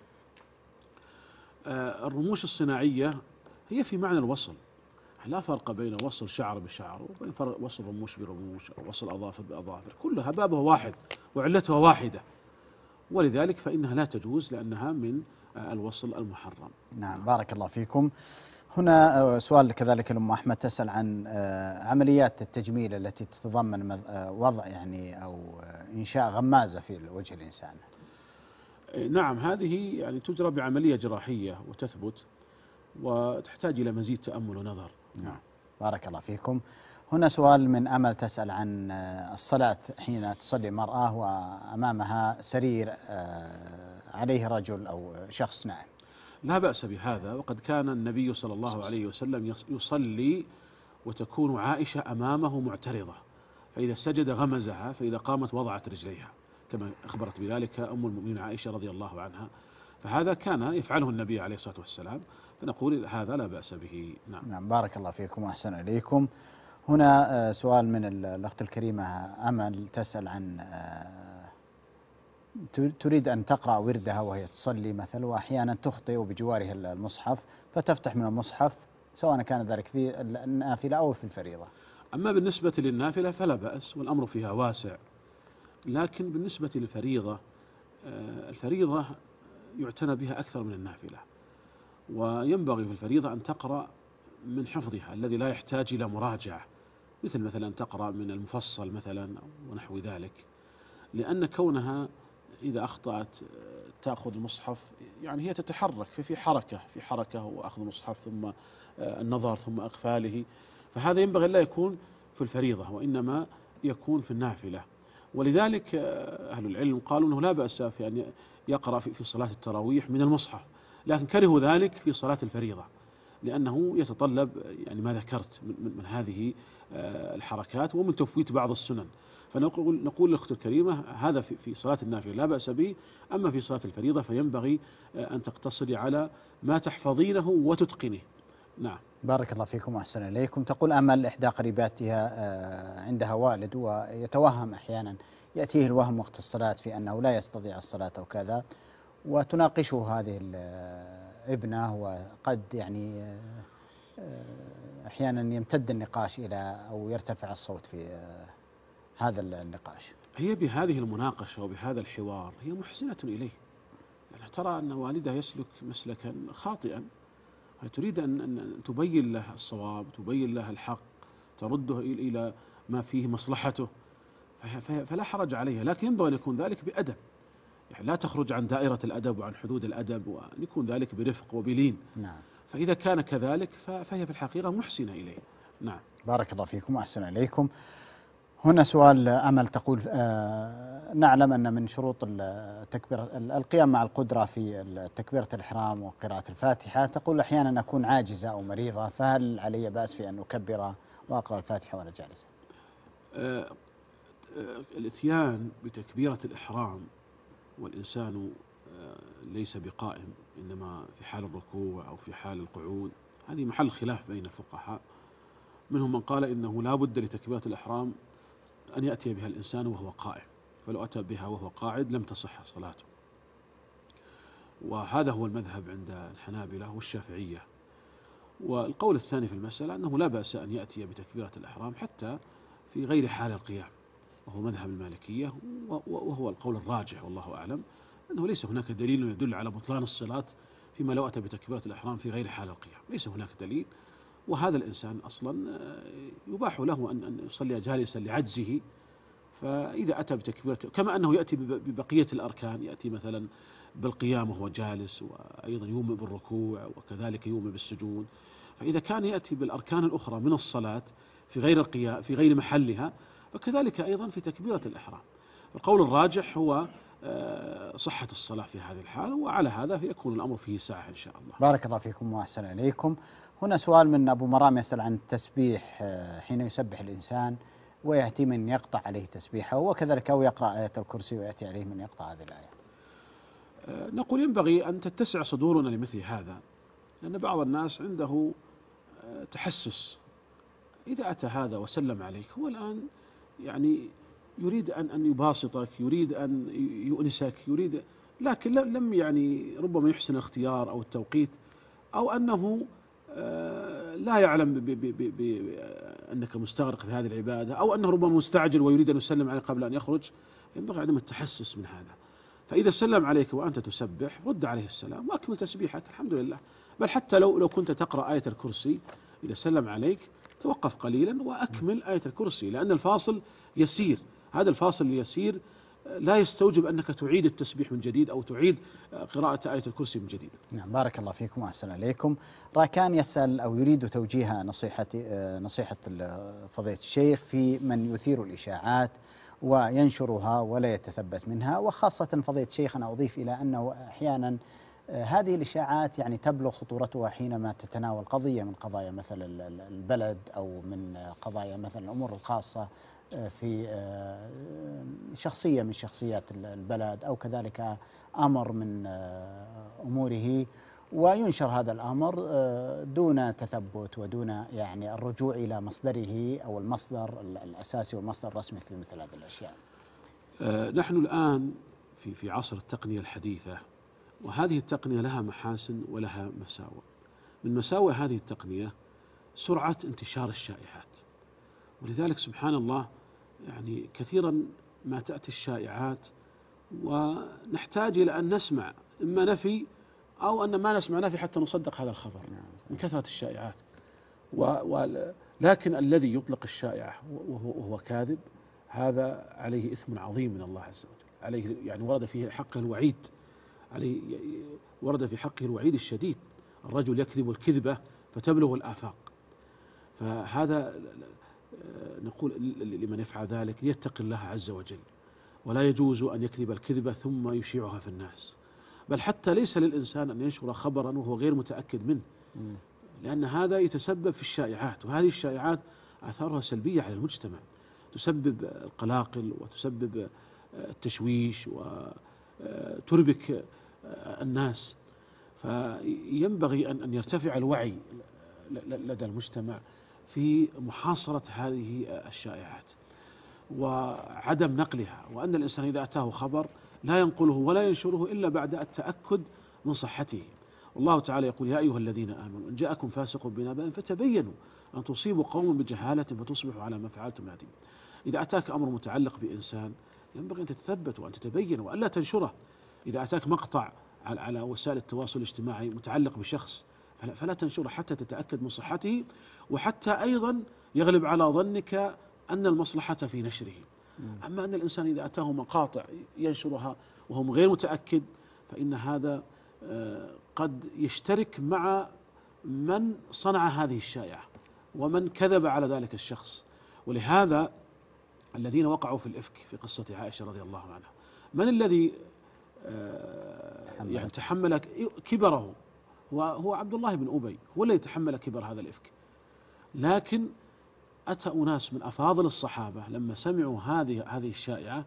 الرموش الصناعية هي في معنى الوصل، لا فرق بين وصل شعر بشعر وبين وصل رموش برموش أو وصل أظافر بأظافر، كلها بابها واحد وعلتها واحدة، ولذلك فإنها لا تجوز لأنها من الوصل المحرم. نعم بارك الله فيكم. هنا سؤال كذلك الأم أحمد تسأل عن عمليات التجميل التي تتضمن وضع أو إنشاء غمازة في وجه الإنسان. نعم، هذه تجرى بعملية جراحية وتثبت وتحتاج إلى مزيد تأمل ونظر. نعم بارك الله فيكم. هنا سؤال من أمل تسأل عن الصلاة حين تصلي المرأة وأمامها سرير عليه رجل أو شخص نائم. لا بأس بهذا، وقد كان النبي صلى الله عليه وسلم يصلي وتكون عائشة أمامه معترضة، فإذا سجد غمزها، فإذا قامت وضعت رجليها، كما أخبرت بذلك أم المؤمنين عائشة رضي الله عنها. فهذا كان يفعله النبي عليه الصلاة والسلام، فنقول هذا لا بأس به. نعم بارك الله فيكم وأحسن إليكم. هنا سؤال من الأخت الكريمة أمل تسأل عن تريد أن تقرأ وردها وهي تصلي مثلا، وأحيانا تخطئ بجوارها المصحف فتفتح من المصحف، سواء كان ذلك في النافلة أو في الفريضة. أما بالنسبة للنافلة فلا بأس والأمر فيها واسع، لكن بالنسبة للفريضة الفريضة يعتنى بها أكثر من النافلة، وينبغي في الفريضة أن تقرأ من حفظها الذي لا يحتاج إلى مراجعة، مثلا أن تقرأ من المفصل مثلا ونحو ذلك، لأن كونها إذا أخطأت تأخذ المصحف هي تتحرك في حركة وأخذ المصحف ثم النظر ثم أقفاله، فهذا ينبغي لا يكون في الفريضة وإنما يكون في النافلة. ولذلك أهل العلم قالوا أنه لا بأس في أن يقرأ في صلاة التراويح من المصحف، لكن كرهوا ذلك في صلاة الفريضة لأنه يتطلب ما ذكرت من هذه الحركات ومن تفويت بعض السنن. فنقول للأخت الكريمة هذا في صلاة النافلة لا بأس به، أما في صلاة الفريضة فينبغي أن تقتصري على ما تحفظينه وتتقنه. نعم بارك الله فيكم وأحسن إليكم. تقول أمل إحدى قريباتها عندها والد ويتوهم أحيانا، يأتيه الوهم وقت الصلاة في أنه لا يستطيع الصلاة أو كذا، وتناقشه هذه الابنة، وقد أحيانا يمتد النقاش إلى أو يرتفع الصوت في هذا النقاش. هي بهذه المناقشة وبهذا الحوار هي محسنة إليه، ترى أن والدها يسلك مسلكا خاطئا، تريد أن تبين له الصواب، تبين له الحق، ترده إلى ما فيه مصلحته، فلا حرج عليها، لكن ينبغي أن يكون ذلك بأدب، لا تخرج عن دائرة الأدب وعن حدود الأدب، وأن يكون ذلك برفق وبلين. نعم. فإذا كان كذلك فهي في الحقيقة محسنة إليه. نعم بارك الله فيكم وأحسن إليكم. هنا سؤال أمل تقول نعلم أن من شروط التكبير القيام مع القدرة في تكبيرة الإحرام وقراءة الفاتحة. تقول أحيانا أكون عاجزة أو مريضة، فهل علي بأس في أن أكبر وأقرأ الفاتحة وأنا جالسة؟ الإتيان بتكبيرة الإحرام والإنسان ليس بقائم، إنما في حال الركوع أو في حال القعود، هذه محل خلاف بين الفقهاء. منهم من قال إنه لا بد لتكبيرة الإحرام أن يأتي بها الإنسان وهو قائم، فلو أتى بها وهو قاعد لم تصح صلاته، وهذا هو المذهب عند الحنابلة والشافعية. والقول الثاني في المسألة أنه لا بأس أن يأتي بتكبيرة الإحرام حتى في غير حال القيام، وهو مذهب المالكية، وهو القول الراجح والله أعلم، أنه ليس هناك دليل يدل على بطلان الصلاة فيما لو أتى بتكبيرة الإحرام في غير حال القيام، ليس هناك دليل. وهذا الإنسان أصلا يباح له أن يصلي جالسا لعجزه، فإذا أتى بتكبيرة كما أنه يأتي ببقية الأركان، يأتي مثلا بالقيام وهو جالس، وأيضا يومئ بالركوع، وكذلك يومئ بالسجود، فإذا كان يأتي بالأركان الأخرى من الصلاة في غير القيام في غير محلها، فكذلك أيضا في تكبيرة الإحرام. القول الراجح هو صحة الصلاة في هذه الحال، وعلى هذا فيكون الأمر فيه ساعة إن شاء الله. بارك الله فيكم وأحسن إليكم. هنا سؤال من أبو مرام يسأل عن التسبيح حين يسبح الإنسان ويأتي من يقطع عليه تسبيحه، وكذلك أو يقرأ آية الكرسي ويأتي عليه من يقطع هذه الآية. نقول ينبغي أن تتسع صدورنا لمثل هذا، لأن بعض الناس عنده تحسس، إذا أتى هذا وسلم عليك هو الآن يعني يريد أن يباسطك، يريد أن يؤنسك، يريد، لكن لم يعني ربما يحسن الاختيار أو التوقيت، أو أنه لا يعلم أنك مستغرق في هذه العبادة، أو أنه ربما مستعجل ويريد أن يسلم عليك قبل أن يخرج. ينبغي عدم التحسس من هذا. فإذا سلم عليك وأنت تسبح رد عليه السلام وأكمل تسبيحك، الحمد لله. بل حتى لو كنت تقرأ آية الكرسي، إذا سلم عليك توقف قليلا وأكمل آية الكرسي، لأن الفاصل يسير. هذا الفاصل اليسير لا يستوجب أنك تعيد التسبيح من جديد أو تعيد قراءة آية الكرسي من جديد. نعم، بارك الله فيكم وأحسن إليكم. راكان يسأل أو يريد توجيه نصيحة فضيلة الشيخ في من يثير الإشاعات وينشرها ولا يتثبت منها، وخاصة فضيلة الشيخ أنا أضيف إلى أنه أحيانا هذه الإشاعات يعني تبلغ خطورتها حينما تتناول قضية من قضايا مثل البلد، أو من قضايا مثل الأمور الخاصة في شخصية من شخصيات البلد، أو كذلك أمر من أموره، وينشر هذا الأمر دون تثبت ودون يعني الرجوع إلى مصدره أو المصدر الأساسي والمصدر الرسمي في مثل هذه الأشياء. نحن الآن في عصر التقنية الحديثة، وهذه التقنية لها محاسن ولها مساوئ. من مساوئ هذه التقنية سرعة انتشار الشائعات، ولذلك سبحان الله يعني كثيرا ما تأتي الشائعات ونحتاج إلى أن نسمع إما نفي أو أن ما نسمع نفي حتى نصدق هذا الخبر من كثرة الشائعات. لكن الذي يطلق الشائعة وهو كاذب هذا عليه إثم عظيم من الله عز وجل، عليه يعني ورد في حقه الوعيد، ورد في حقه الوعيد الشديد. الرجل يكذب الكذبة فتبلغ الآفاق، فهذا نقول لمن يفعل ذلك ليتق الله عز وجل، ولا يجوز أن يكذب الكذبة ثم يشيعها في الناس، بل حتى ليس للإنسان أن ينشر خبرا وهو غير متأكد منه، لأن هذا يتسبب في الشائعات، وهذه الشائعات آثارها سلبية على المجتمع، تسبب القلاقل وتسبب التشويش وتربك الناس. فينبغي أن يرتفع الوعي لدى المجتمع في محاصرة هذه الشائعات وعدم نقلها، وأن الإنسان إذا أتاه خبر لا ينقله ولا ينشره إلا بعد التأكد من صحته. والله تعالى يقول: يا أيها الذين آمنوا إن جاءكم فاسق بنبأ فتبينوا أن تصيبوا قوم بجهالة فتصبحوا على ما فعلتم نادمين. إذا أتاك أمر متعلق بإنسان ينبغي أن تتثبت وأن تتبين وألا تنشره. إذا أتاك مقطع على وسائل التواصل الاجتماعي متعلق بشخص فلا تنشره حتى تتأكد من صحته، وحتى أيضا يغلب على ظنك أن المصلحة في نشره. أما أن الإنسان إذا أتاه مقاطع ينشرها وهو غير متأكد فإن هذا قد يشترك مع من صنع هذه الشائعة ومن كذب على ذلك الشخص. ولهذا الذين وقعوا في الإفك في قصة عائشة رضي الله عنها، من الذي يعني تحمل كبره؟ هو عبد الله بن أبي، هو الذي تحمل كبر هذا الإفك. لكن أتى أناس من أفاضل الصحابة لما سمعوا هذه الشائعة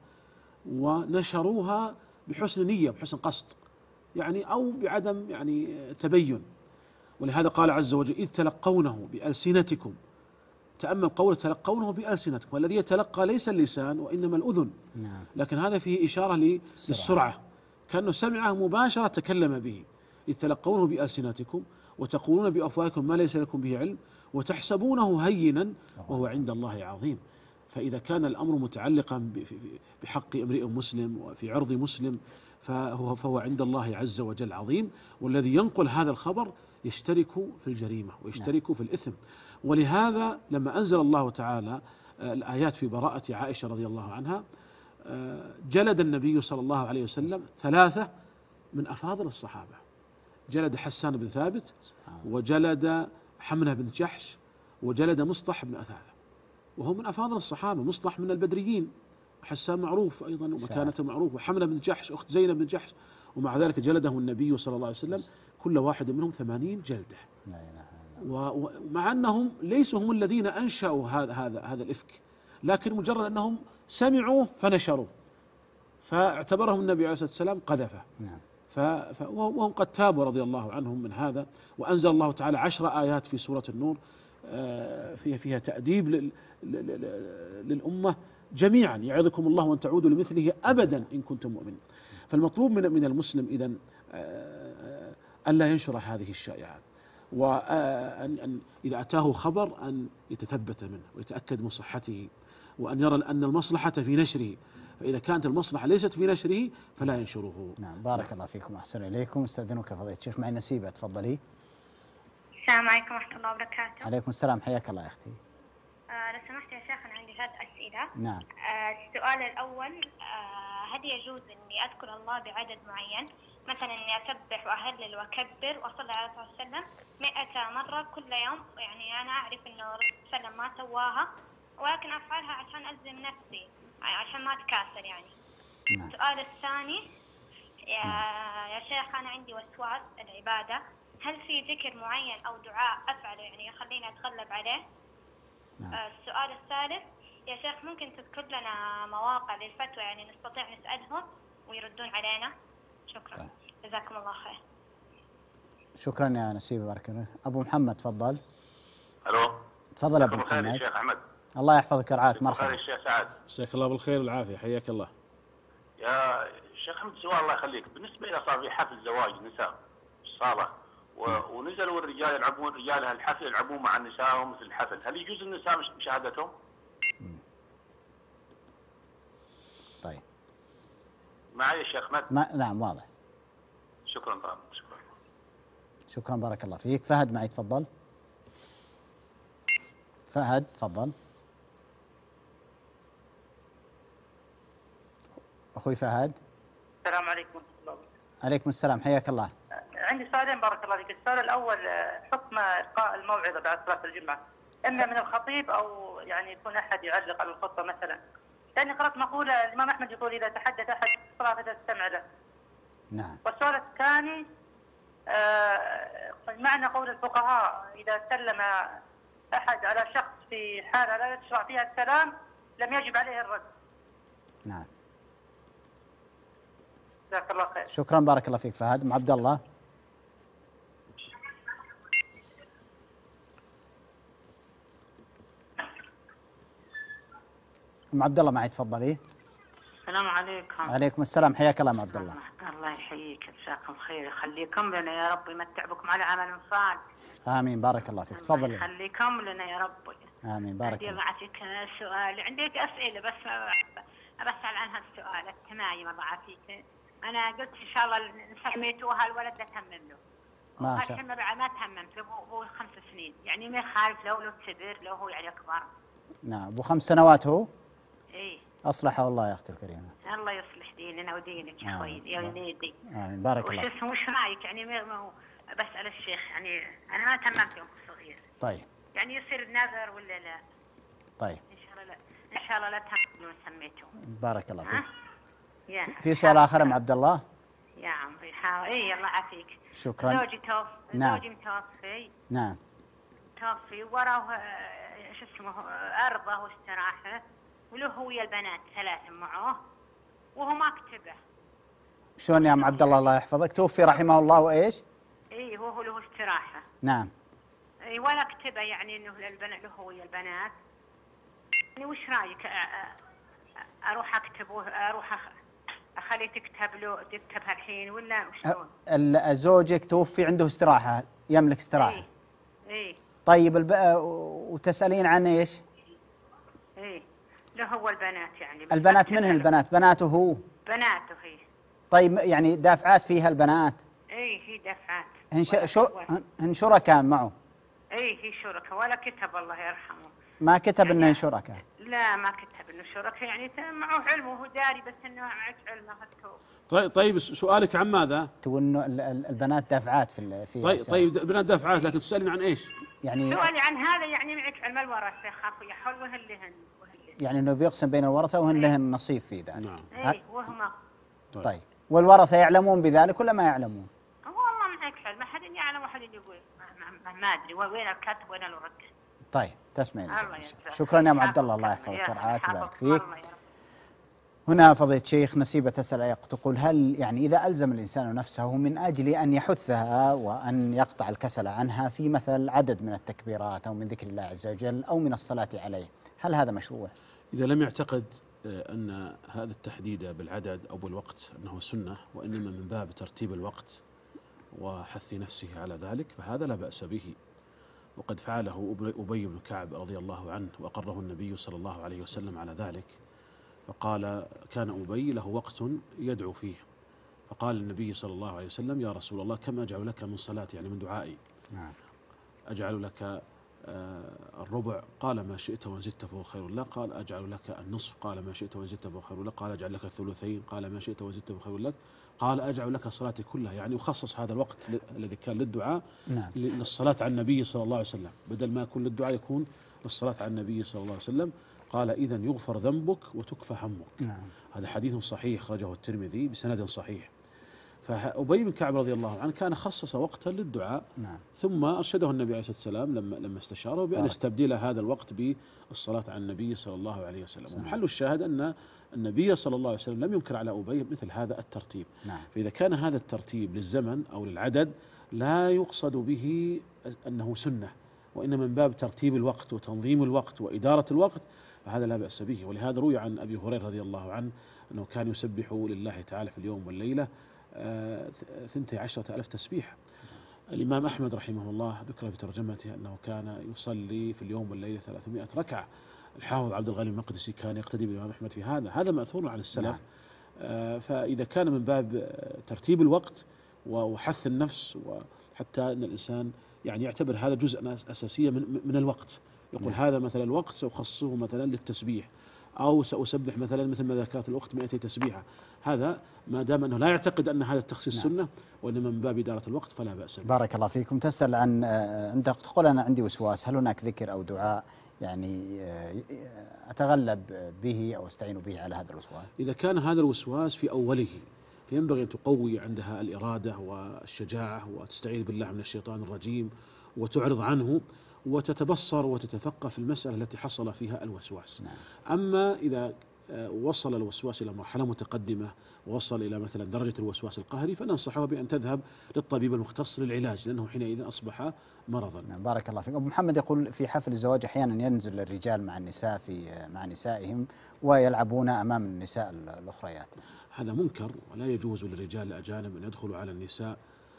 ونشروها بحسن نية، بحسن قصد، يعني أو بعدم يعني تبين. ولهذا قال عز وجل: إذ تلقونه بألسنتكم. تأمل قول تلقونه بألسنتكم، والذي يتلقى ليس اللسان وإنما الأذن. لكن هذا فيه إشارة للسرعة، كأنه سمعه مباشرة تكلم به. إذ تلقونه بألسنتكم وتقولون بأفواهكم ما ليس لكم به علم وتحسبونه هينا وهو عند الله عظيم. فإذا كان الأمر متعلقا بحق امرئ مسلم وفي عرض مسلم فهو عند الله عز وجل عظيم، والذي ينقل هذا الخبر يشترك في الجريمة ويشترك في الإثم. ولهذا لما أنزل الله تعالى الآيات في براءة عائشة رضي الله عنها، جلد النبي صلى الله عليه وسلم 3 من أفاضل الصحابة. جلد حسان بن ثابت، وجلد حمنة بن جحش، وجلد مصطح بن أثاثة، وهو من أفاضل الصحابة. مصطح من البدريين، حسان معروف أيضا ومكانته معروف، وحمنة بن جحش أخت زينب بن جحش، ومع ذلك جلده النبي صلى الله عليه وسلم كل واحد منهم 80 جلدة. ومع أنهم ليسوا هم الذين أنشأوا هذا الإفك، لكن مجرد أنهم سمعوا فنشروا، فاعتبرهم النبي عليه الصلاة والسلام قذفه. وهم قد تابوا رضي الله عنهم من هذا، وأنزل الله تعالى 10 آيات في سورة النور فيها تأديب للأمة جميعا: يعظكم الله وأن تعودوا لمثله أبدا إن كنتم مؤمنين. فالمطلوب من المسلم إذن ألا ينشر هذه الشائعات، وأن إذا أتاه خبر أن يتثبت منه ويتأكد من صحته، وأن يرى أن المصلحة في نشره، فإذا كانت المصلحة ليست في نشره فلا ينشره. نعم، بارك الله فيكم، أحسن إليكم. استأذنك فضيلة الشيخ. معي نسيبة، تفضلي. السلام عليكم ورحمة الله وبركاته. عليكم السلام، حياك الله يا أختي. لو سمحت يا شيخ، أنا عندي 3 أسئلة. نعم. السؤال الأول: هل يجوز إني أذكر الله بعدد معين، مثلا إني أسبح وأهلل وأكبر وأصلي على الرسول صلى الله عليه وسلم 100 مرة كل يوم؟ يعني أنا أعرف إنه الرسول صلى الله عليه وسلم ما سواها، ولكن أفعلها عشان ألزم نفسي، يعني عشان ما أتكاسل يعني. نعم. السؤال الثاني: يا شيخ، أنا عندي وسواس العبادة، هل في ذكر معين أو دعاء أفعله يعني يخليني أتغلب عليه؟ نعم. السؤال الثالث: يا شيخ، ممكن تذكر لنا مواقع للفتوى يعني نستطيع نسألهم ويردون علينا؟ شكرا. طيب. جزاكم الله خير. شكرا يا نسيبة، بارك الله. أبو محمد تفضل. ألو. تفضل أبو محمد. محمد. الشيخ أحمد. الله يحفظك ويرعاك. مرحبا. الشيخ سعد. جزاك الله بالخير والعافية، حياك الله. يا شيخ أحمد، سؤال الله يخليك، بالنسبة إذا صار في حفل زواج نساء صالة ونزلوا الرجال يلعبون، رجال هالحفل يلعبون مع النساء مثل الحفل، هل يجوز النساء مشاهدتهم؟ طيب. معي يا شيخ أحمد؟ نعم، واضح. شكرا طبعا. شكرا بارك الله فيك. فهد معي، تفضل. فهد تفضل. أخوي فهد. السلام عليكم ورحمة الله وبركاته. عليكم السلام، حياك الله. عندي سؤالين بارك الله فيك. السؤال الأول: حكم إلقاء الموعظة بعد صلاة الجمعة، إما من الخطيب أو يعني يكون أحد يعلق على الخطبة مثلا. لأني قرأت مقولة الإمام أحمد يقول: إذا تحدث أحد في الصلاة فلتستمع له. نعم. والسؤال الثاني: معنى قول الفقهاء إذا سلم أحد على شخص في حالة لا يشرع فيها السلام لم يجب عليه الرد. نعم. جزاك الله خير. شكرا بارك الله فيك فهد. أم عبد الله. أم عبد الله معي، تفضلي. السلام عليكم. عليكم السلام، حياك الله أم عبد الله. الله يحييك، جزاكم خير، يخليكم لنا يا رب، يمتع بكم على عمل صالح. آمين، بارك الله فيك. تفضلي. يخليكم لنا يا رب. آمين، بارك الله. عندي معك سؤال، عندك أسئلة بس بسأل عنها السؤال التمايم. الله يعافيك. أنا قلت إن شاء الله سميتوها الولد لتمم له. ما شاء الله. ما تممت له، هو 5 سنين، يعني ما يخالف لو كبر، لو هو يعني أكبر. نعم، أبو 5 سنوات هو؟ إيه. أصلحه الله يا أختي الكريمة. الله يصلح ديننا ودينك يا أخوي يا وليدي. آمين، بارك الله. وش رأيك يعني ما بسأل الشيخ، يعني أنا ما تممت يوم صغير. طيب. يعني يصير نذر ولا لا؟ طيب. إن شاء الله لا. إن شاء الله لا تهملون سميتوه. بارك الله فيك. يا في سؤال آخر أم عبد الله؟ يا عمري حاول. إيه الله يعافيك. شكرا. زوجي توفي. نعم. زوجي متوفي. نعم. توفي وراه شو اسمه أرضه واستراحة، وله هو ويا البنات 3 معه وهو ما كتبه. شلون يا أم عبد الله الله يحفظك؟ توفي رحمه الله وإيش؟ إيه هو له استراحة. نعم. إيه ولا كتبه يعني إنه للبنات له هو ويا البنات. يعني وش رأيك أروح أخليه تكتبها الحين ولا وشلون؟ زوجك توفي عنده استراحة، يملك استراحة. إيه. طيب وتسألين عن إيش؟ إيه له هو البنات يعني. البنات منهن البنات؟ بناته هو؟ بناته هي. طيب يعني دافعات فيها البنات؟ إيه هي دافعات. هن شركاء معه؟ إيه هي شركاء ولا كتب الله يرحمه. ما كتب إنه شركاء؟ لا ما كتب إنه شركاء، يعني معه علمه وهو داري بس إنه معه علمه. طيب سؤالك عن ماذا؟ تقول إنه البنات دافعات في طيب البنات دافعات، لكن تسألين عن إيش؟ يعني سؤالي عن هذا يعني معك علم الورثة يخافوا يحول وهن لهن. يعني إنه بيقسم بين الورثة وهن لهن نصيب في ذلك. نعم. إيه وهما. طيب والورثة يعلمون بذلك ولا ما يعلمون؟ والله معك علم، أحد يعلم وأحد يقول ما أدري وين الكاتب وين الورق. طيب تسمعين. شكرا يا أم عبد الله الله يحفظك ورعاك ويبارك فيك. هنا فضيلة الشيخ نسيبة تسأل تقول هل يعني إذا ألزم الإنسان نفسه من أجل أن يحثها وأن يقطع الكسل عنها في مثل عدد من التكبيرات أو من ذكر الله عز وجل أو من الصلاة عليه، هل هذا مشروع؟ إذا لم يعتقد أن هذا التحديد بالعدد أو بالوقت أنه سنة، وإنما من باب ترتيب الوقت وحث نفسه على ذلك، فهذا لا بأس به. وقد فعله أبي بن كعب رضي الله عنه وأقره النبي صلى الله عليه وسلم على ذلك، فقال كان أبي له وقت يدعو فيه، فقال النبي صلى الله عليه وسلم يا رسول الله كم أجعل لك من صلاتي يعني من دعائي؟ أجعل لك الربع؟ قال ما شئت وإن زدت فهو خير لك. قال أجعل لك النصف؟ قال ما شئت وإن زدت فهو خير لك. قال أجعل لك الثلثين؟ قال ما شئت وإن زدت فهو خير لك. قال أجعل لك صلاتي كلها، يعني وخصص هذا الوقت الذي كان للدعاء للصلاة على النبي صلى الله عليه وسلم، بدل ما يكون للدعاء يكون للصلاة على النبي صلى الله عليه وسلم. قال إذن يغفر ذنبك وتكفى همك. هذا حديث صحيح خرجه الترمذي بسند صحيح. فأبي بن كعب رضي الله عنه كان خصص وقتا للدعاء، ثم أرشده النبي عليه الصلاة والسلام لما استشاره بأن يستبدل هذا الوقت بالصلاة على النبي صلى الله عليه وسلم. ومحل الشاهد أن النبي صلى الله عليه وسلم لم ينكر على أبي مثل هذا الترتيب. فإذا كان هذا الترتيب للزمن أو للعدد لا يقصد به أنه سنة، وإنما من باب ترتيب الوقت وتنظيم الوقت وإدارة الوقت، فهذا لا بأس به. ولهذا روي عن أبي هريرة رضي الله عنه أنه كان يسبح لله تعالى في اليوم والليلة 12,000 تسبيح. الإمام أحمد رحمه الله ذكر في ترجمته أنه كان يصلي في اليوم والليلة 300 ركعة. الحافظ عبد الغني المقدسي كان يقتدي بالإمام أحمد في هذا مأثور عن السلف. فإذا كان من باب ترتيب الوقت وحث النفس، وحتى أن الإنسان يعني يعتبر هذا جزء أساسية من الوقت، يقول هذا مثلا الوقت سأخصصه مثلا للتسبيح، أو سأسبح مثلا مثل ما ذكرت الأخت 200 تسبيحة. هذا ما دام أنه لا يعتقد أن هذا التخصيص سنة وإنما من باب إدارة الوقت فلا بأس به. بارك الله فيكم. تسأل عن أنت تقول أنا عندي وسواس، هل هناك ذكر أو دعاء يعني أتغلب به أو أستعين به على هذا الوسواس؟ إذا كان هذا الوسواس في أوله فينبغي أن تقوي عندها الإرادة والشجاعة وتستعيذ بالله من الشيطان الرجيم وتعرض عنه وتتبصر وتتفقه في المسألة التي حصل فيها الوسواس. أما إذا وصل الوسواس إلى مرحلة متقدمة ووصل إلى مثلا درجة الوسواس القهري، فننصحه بأن تذهب للطبيب المختص للعلاج، لأنه حينئذ أصبح مرضا. بارك الله فيك. أبو محمد يقول في حفل الزواج أحيانا ينزل الرجال مع النساء مع نسائهم ويلعبون أمام النساء الأخريات. هذا منكر، ولا يجوز للرجال الأجانب أن يدخلوا على النساء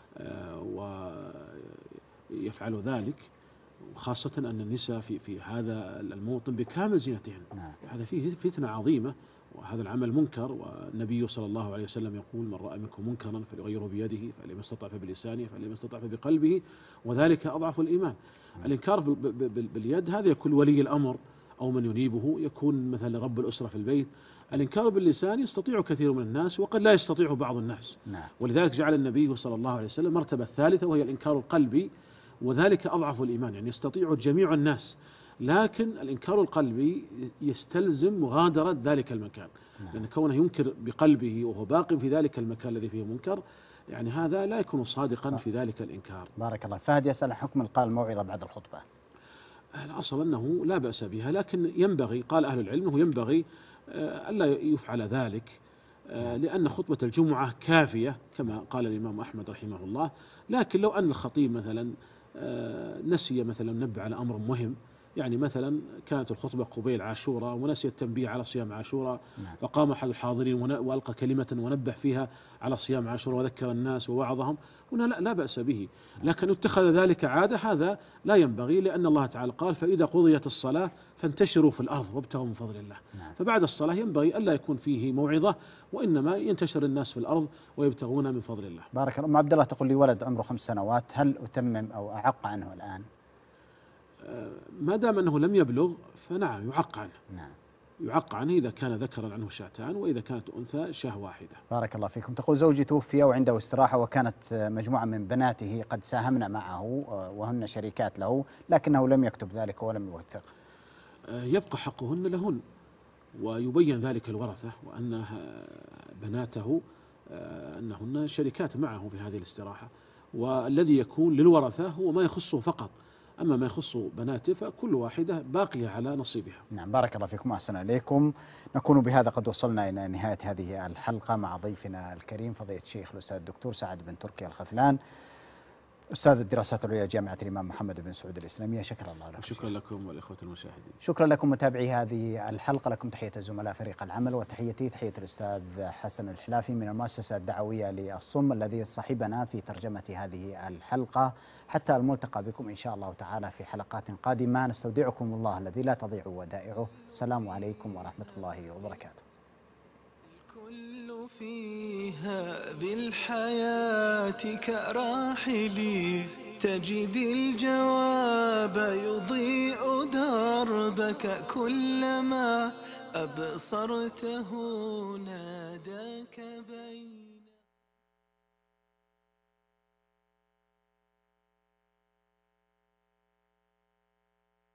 ويفعلوا ذلك، خاصة أن النساء في هذا الموطن بكامل زينتهن. هذا فيه فتنة عظيمة، وهذا العمل منكر. والنبي صلى الله عليه وسلم يقول من رأى منكم منكرا فليغيره بيده، فإن لم يستطع فبلسانه، فإن لم يستطع فبقلبه، وذلك أضعف الإيمان. الإنكار باليد هذا يكون ولي الأمر أو من ينيبه، يكون مثلا رب الأسرة في البيت. الإنكار باللسان يستطيع كثير من الناس وقد لا يستطيع بعض الناس. ولذلك جعل النبي صلى الله عليه وسلم مرتبة ثالثة وهي الإنكار القلبي، وذلك أضعف الإيمان، يعني يستطيع جميع الناس لكن الإنكار القلبي يستلزم مغادرة ذلك المكان، لأن كونه ينكر بقلبه وهو باق في ذلك المكان الذي فيه منكر، يعني هذا لا يكون صادقا في ذلك الإنكار. بارك الله. فهد يسأل حكم إلقاء الموعظة بعد الخطبة. الأصل أنه لا بأس بها، لكن ينبغي، قال أهل العلم، أنه ينبغي ألا يفعل ذلك، لأن خطبة الجمعة كافية كما قال الإمام أحمد رحمه الله. لكن لو أن الخطيب مثلا نسي مثلا نبه على أمر مهم، يعني مثلا كانت الخطبة قبيل عاشوراء ونسي التنبيه على صيام عاشوراء، فقام أحد الحاضرين وألقى كلمة ونبه فيها على صيام عاشوراء وذكر الناس ووعظهم، هنا لا بأس به. لكن اتخذ ذلك عادة، هذا لا ينبغي، لأن الله تعالى قال: فإذا قضيت الصلاة فانتشروا في الأرض وابتغوا من فضل الله. فبعد الصلاة ينبغي ألا يكون فيه موعظة، وإنما ينتشر الناس في الأرض ويبتغون من فضل الله. بارك الله. أم عبد الله تقول لي ولد عمره 5 سنوات، هل أتمم أو أعق عنه الآن؟ ما دام أنه لم يبلغ فنعم يعق عنه. نعم. يعق عنه إذا كان ذكرا عنه شاتان، وإذا كانت أنثى شاه واحدة. بارك الله فيكم. تقول: زوجي توفي وعنده استراحة، وكانت مجموعة من بناته قد ساهمن معه وهن شريكات له، لكنه لم يكتب ذلك ولم يوثق. يبقى حقهن لهن، ويبين ذلك الورثة، وأن بناته أنهن شريكات معه في هذه الاستراحة، والذي يكون للورثة هو ما يخصه فقط، أما ما يخص بناته فكل واحدة باقية على نصيبها. نعم. بارك الله فيكم وأحسن إليكم. نكون بهذا قد وصلنا إلى نهاية هذه الحلقة مع ضيفنا الكريم فضيلة الشيخ الأستاذ الدكتور سعد بن تركي الخذلان، أستاذ الدراسات العليا جامعة الإمام محمد بن سعود الإسلامية. شكرا الله لكم. شكرا لكم والإخوة المشاهدين. شكرا لكم متابعي هذه الحلقة. لكم تحية زملاء فريق العمل، وتحيتي تحية الأستاذ حسن الحلافي من المؤسسة الدعوية للصم الذي صحبنا في ترجمة هذه الحلقة. حتى الملتقى بكم إن شاء الله تعالى في حلقات قادمة، نستودعكم الله الذي لا تضيع ودائعه. السلام عليكم ورحمة الله وبركاته. الكل في هذه الحياة كراحلي، تجد الجواب يضيء دربك، كلما أبصرته ناداك بين